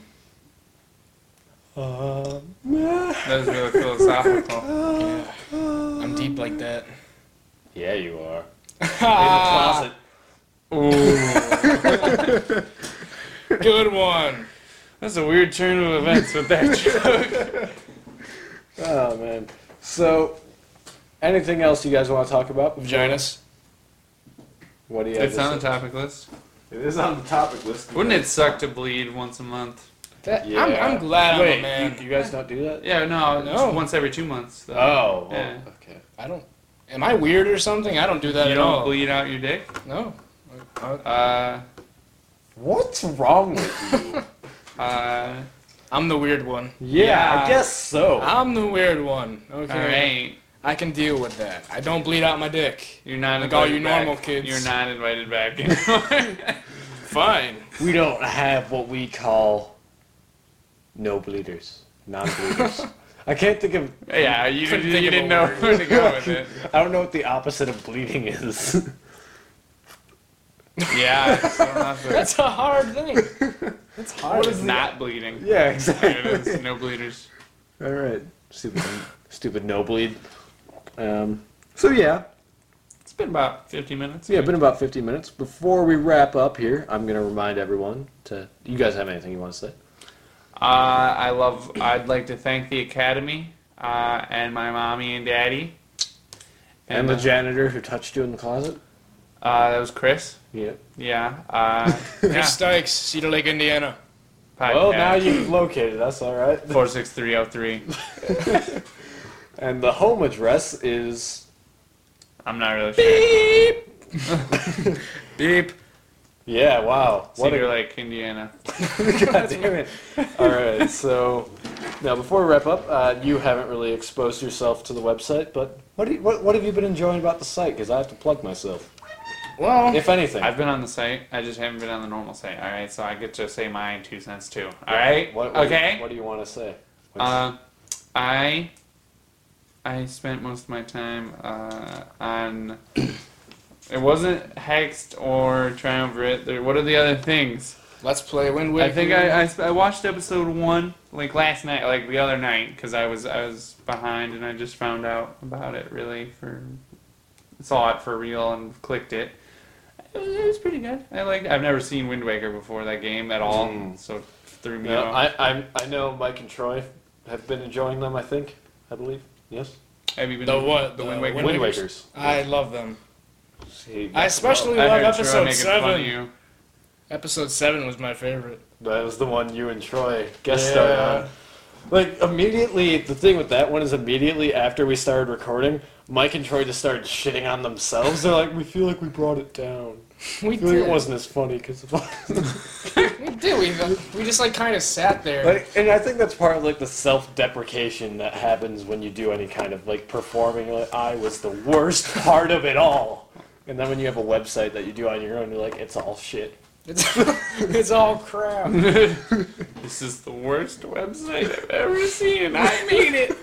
Speaker 4: Uh,
Speaker 2: That was really philosophical.
Speaker 3: Yeah. I'm deep like that.
Speaker 4: yeah, you are.
Speaker 3: Ah,
Speaker 4: In the closet.
Speaker 2: Ooh.
Speaker 3: good one.
Speaker 2: That's a weird turn of events with that joke.
Speaker 4: Oh man. So, anything else you guys want to talk about?
Speaker 3: Vaginas.
Speaker 4: What do you have?
Speaker 2: It's
Speaker 4: to
Speaker 2: on the
Speaker 4: say?
Speaker 2: topic list.
Speaker 4: It is on the topic list.
Speaker 2: Wouldn't it suck to bleed once a month?
Speaker 3: That,
Speaker 4: Yeah.
Speaker 3: I'm, I'm glad
Speaker 4: Wait,
Speaker 3: I'm a man.
Speaker 4: You, you guys don't do that?
Speaker 2: Yeah, no,
Speaker 3: No.
Speaker 2: it's once every two months. Though.
Speaker 4: Oh.
Speaker 2: Yeah.
Speaker 4: oh, okay.
Speaker 3: I don't. Am I weird or something? I don't do that
Speaker 2: You
Speaker 3: at
Speaker 2: don't
Speaker 3: all.
Speaker 2: bleed out your dick?
Speaker 3: No. Uh,
Speaker 2: Uh,
Speaker 4: What's wrong with you?
Speaker 2: uh,
Speaker 3: I'm the weird one.
Speaker 4: yeah,
Speaker 2: Yeah.
Speaker 4: I guess so.
Speaker 3: I'm the weird one. Okay.
Speaker 2: alright.
Speaker 3: I can deal with that. I don't bleed out my dick.
Speaker 2: You're not
Speaker 3: Like all
Speaker 2: invited
Speaker 3: you
Speaker 2: back.
Speaker 3: normal kids.
Speaker 2: You're not invited back anymore.
Speaker 3: Fine.
Speaker 4: We don't have what we call no bleeders, non-bleeders. I can't think of.
Speaker 2: yeah, you,
Speaker 3: Couldn't
Speaker 2: you
Speaker 3: think of
Speaker 2: didn't
Speaker 3: a
Speaker 2: know
Speaker 3: word.
Speaker 2: where to go with it.
Speaker 4: I don't know what the opposite of bleeding is.
Speaker 2: Yeah, so not the-
Speaker 3: That's a hard thing. That's hard.
Speaker 2: What is not bleeding?
Speaker 4: yeah,
Speaker 2: There it
Speaker 4: exactly.
Speaker 2: is, no bleeders.
Speaker 4: All right, stupid, stupid no bleed. Um, so yeah,
Speaker 2: It's been about fifty minutes.
Speaker 4: so yeah, been about fifty minutes. Before we wrap up here, I'm gonna remind everyone to. You guys have anything you want to say?
Speaker 2: Uh, I love. I'd like to thank the Academy uh, and my mommy and daddy.
Speaker 4: And the
Speaker 2: uh,
Speaker 4: janitor who touched you in the closet.
Speaker 2: Uh, that was Chris.
Speaker 4: Yeah.
Speaker 2: Yeah. Uh,
Speaker 3: Chris
Speaker 2: yeah.
Speaker 3: Stykes, Cedar Lake, Indiana.
Speaker 4: Well,
Speaker 2: Podcast.
Speaker 4: now you've located us. All right.
Speaker 2: four six three oh three.
Speaker 4: And the home address is.
Speaker 2: I'm not really sure.
Speaker 3: Beep.
Speaker 4: Yeah. Wow. What
Speaker 2: Cedar
Speaker 4: a
Speaker 2: Lake, Indiana.
Speaker 4: God damn it. All right, so now before we wrap up, uh, you haven't really exposed yourself to the website, but what, do you, what what have you been enjoying about the site? Because I have to plug myself.
Speaker 3: Well,
Speaker 4: if anything?
Speaker 2: I've been on the site. I just haven't been on the normal site. All right, so I get to say my two cents too. All right.
Speaker 4: What, what,
Speaker 2: okay.
Speaker 4: What do you want to say? What's-
Speaker 2: Uh, I I spent most of my time uh, on. It wasn't Hexed or Triumvirate. There, what are the other things?
Speaker 3: Let's play Wind Waker.
Speaker 2: I think I, I, sp- I watched episode one like last night, like the other night, because I was I was behind and I just found out about it really for saw it for real and clicked it. It was, it was pretty good. I liked. I've never seen Wind Waker before that game at all,
Speaker 4: Mm.
Speaker 2: so it threw me
Speaker 4: Yeah,
Speaker 2: off.
Speaker 4: I, I I know Mike and Troy have been enjoying them. I think, I believe. Yes.
Speaker 2: Have you been
Speaker 3: The what?
Speaker 2: The
Speaker 3: The
Speaker 2: Wind Waker.
Speaker 3: Wind
Speaker 4: Wind
Speaker 3: Wakers?
Speaker 4: Wakers.
Speaker 3: I love them.
Speaker 4: See,
Speaker 3: I especially
Speaker 2: I
Speaker 3: love
Speaker 2: heard Troy
Speaker 3: episode
Speaker 2: making fun of
Speaker 3: seven.
Speaker 2: you.
Speaker 3: Episode seven was my favorite.
Speaker 4: that was the one you and Troy guest starred on. Like immediately, the thing with that one is immediately after we started recording, Mike and Troy just started shitting on themselves. They're like, "We feel like we brought it down.
Speaker 3: We
Speaker 4: I feel like
Speaker 3: did.
Speaker 4: it wasn't as funny because of."
Speaker 3: We did. We, we just like kind of sat there.
Speaker 4: Like, and I think that's part of like the self-deprecation that happens when you do any kind of like performing. Like, I was the worst part of it all. And then when you have a website that you do on your own, you're like, it's all shit.
Speaker 3: It's, it's all crap.
Speaker 2: This is the worst website I've ever seen. I mean it.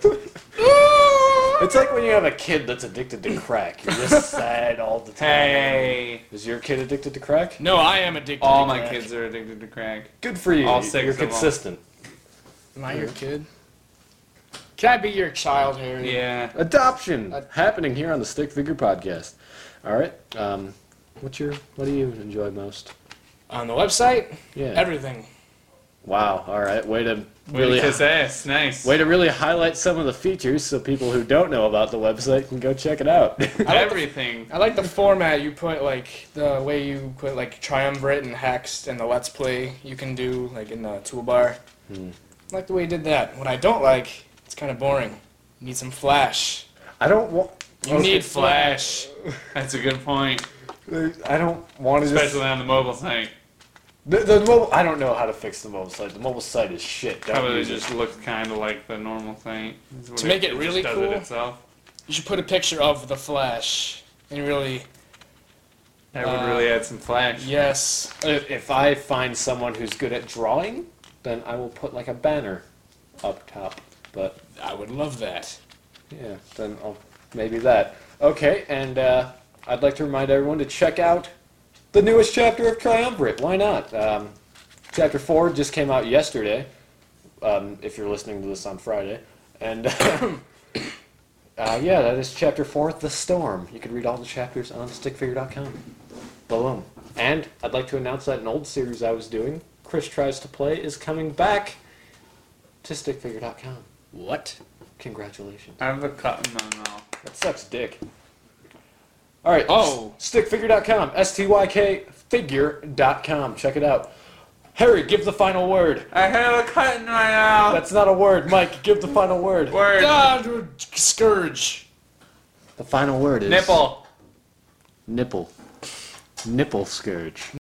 Speaker 4: It's like when you have a kid that's addicted to crack. You're just sad all the time.
Speaker 2: Hey,
Speaker 4: Is your kid addicted to crack?
Speaker 3: No, I am addicted
Speaker 2: all
Speaker 3: to
Speaker 2: my
Speaker 3: crack.
Speaker 2: kids are addicted to crack.
Speaker 4: Good for you.
Speaker 2: All six
Speaker 4: You're
Speaker 2: of them.
Speaker 4: consistent.
Speaker 3: Am I your kid? Can I be your child, Harry?
Speaker 2: Yeah.
Speaker 4: Adoption
Speaker 3: Uh,
Speaker 4: happening here on the Stick Figure Podcast. All right. Um, what's your what do you enjoy most?
Speaker 3: On the website,
Speaker 4: Yeah.
Speaker 3: everything.
Speaker 4: Wow. All right. Way to
Speaker 2: Way
Speaker 4: really
Speaker 2: to kiss ass. Nice.
Speaker 4: way to really highlight some of the features so people who don't know about the website can go check it out.
Speaker 3: I like the-
Speaker 2: Everything.
Speaker 3: I like the format you put, like the way you put like Triumvirate and Hexed and the Let's Play you can do like in the toolbar.
Speaker 4: Hmm.
Speaker 3: I like the way you did that. What I don't like, it's kind of boring. You need some flash.
Speaker 4: I don't want.
Speaker 3: You need flash.
Speaker 2: That's a good point.
Speaker 4: I don't want to just.
Speaker 2: Especially on the mobile site.
Speaker 4: The, the mobile, I don't know how to fix the mobile site. The mobile site is shit. Don't
Speaker 2: Probably
Speaker 4: use
Speaker 2: just
Speaker 4: it.
Speaker 2: looks kind of like the normal site. is what
Speaker 3: To make it
Speaker 2: just
Speaker 3: really
Speaker 2: does
Speaker 3: cool?
Speaker 2: it itself.
Speaker 3: You should put a picture of the flash and really,
Speaker 2: That would
Speaker 3: Uh,
Speaker 2: really add some flash.
Speaker 3: yes.
Speaker 4: If if I find someone who's good at drawing, then I will put like a banner up top. But
Speaker 3: I would love that.
Speaker 4: yeah, then I'll maybe that. Okay, and uh, I'd like to remind everyone to check out the newest chapter of Triumvirate. Why not? Um, chapter four just came out yesterday. Um, if you're listening to this on Friday, and uh, yeah, that is chapter four, The Storm. You can read all the chapters on stickfigure dot com. Boom. And I'd like to announce that an old series I was doing, Chris Tries to Play, is coming back to stickfigure dot com.
Speaker 3: What?
Speaker 4: Congratulations.
Speaker 2: I have a cut in my mouth.
Speaker 4: That sucks dick. All right.
Speaker 3: Oh.
Speaker 4: Stickfigure dot com. S T Y K figure dot com. Check it out. Harry, give the final word.
Speaker 2: I have a cut in my mouth.
Speaker 4: That's not a word. Mike, give the final word.
Speaker 2: Word.
Speaker 3: God, scourge.
Speaker 4: The final word is...
Speaker 2: Nipple.
Speaker 4: Nipple. Nipple scourge.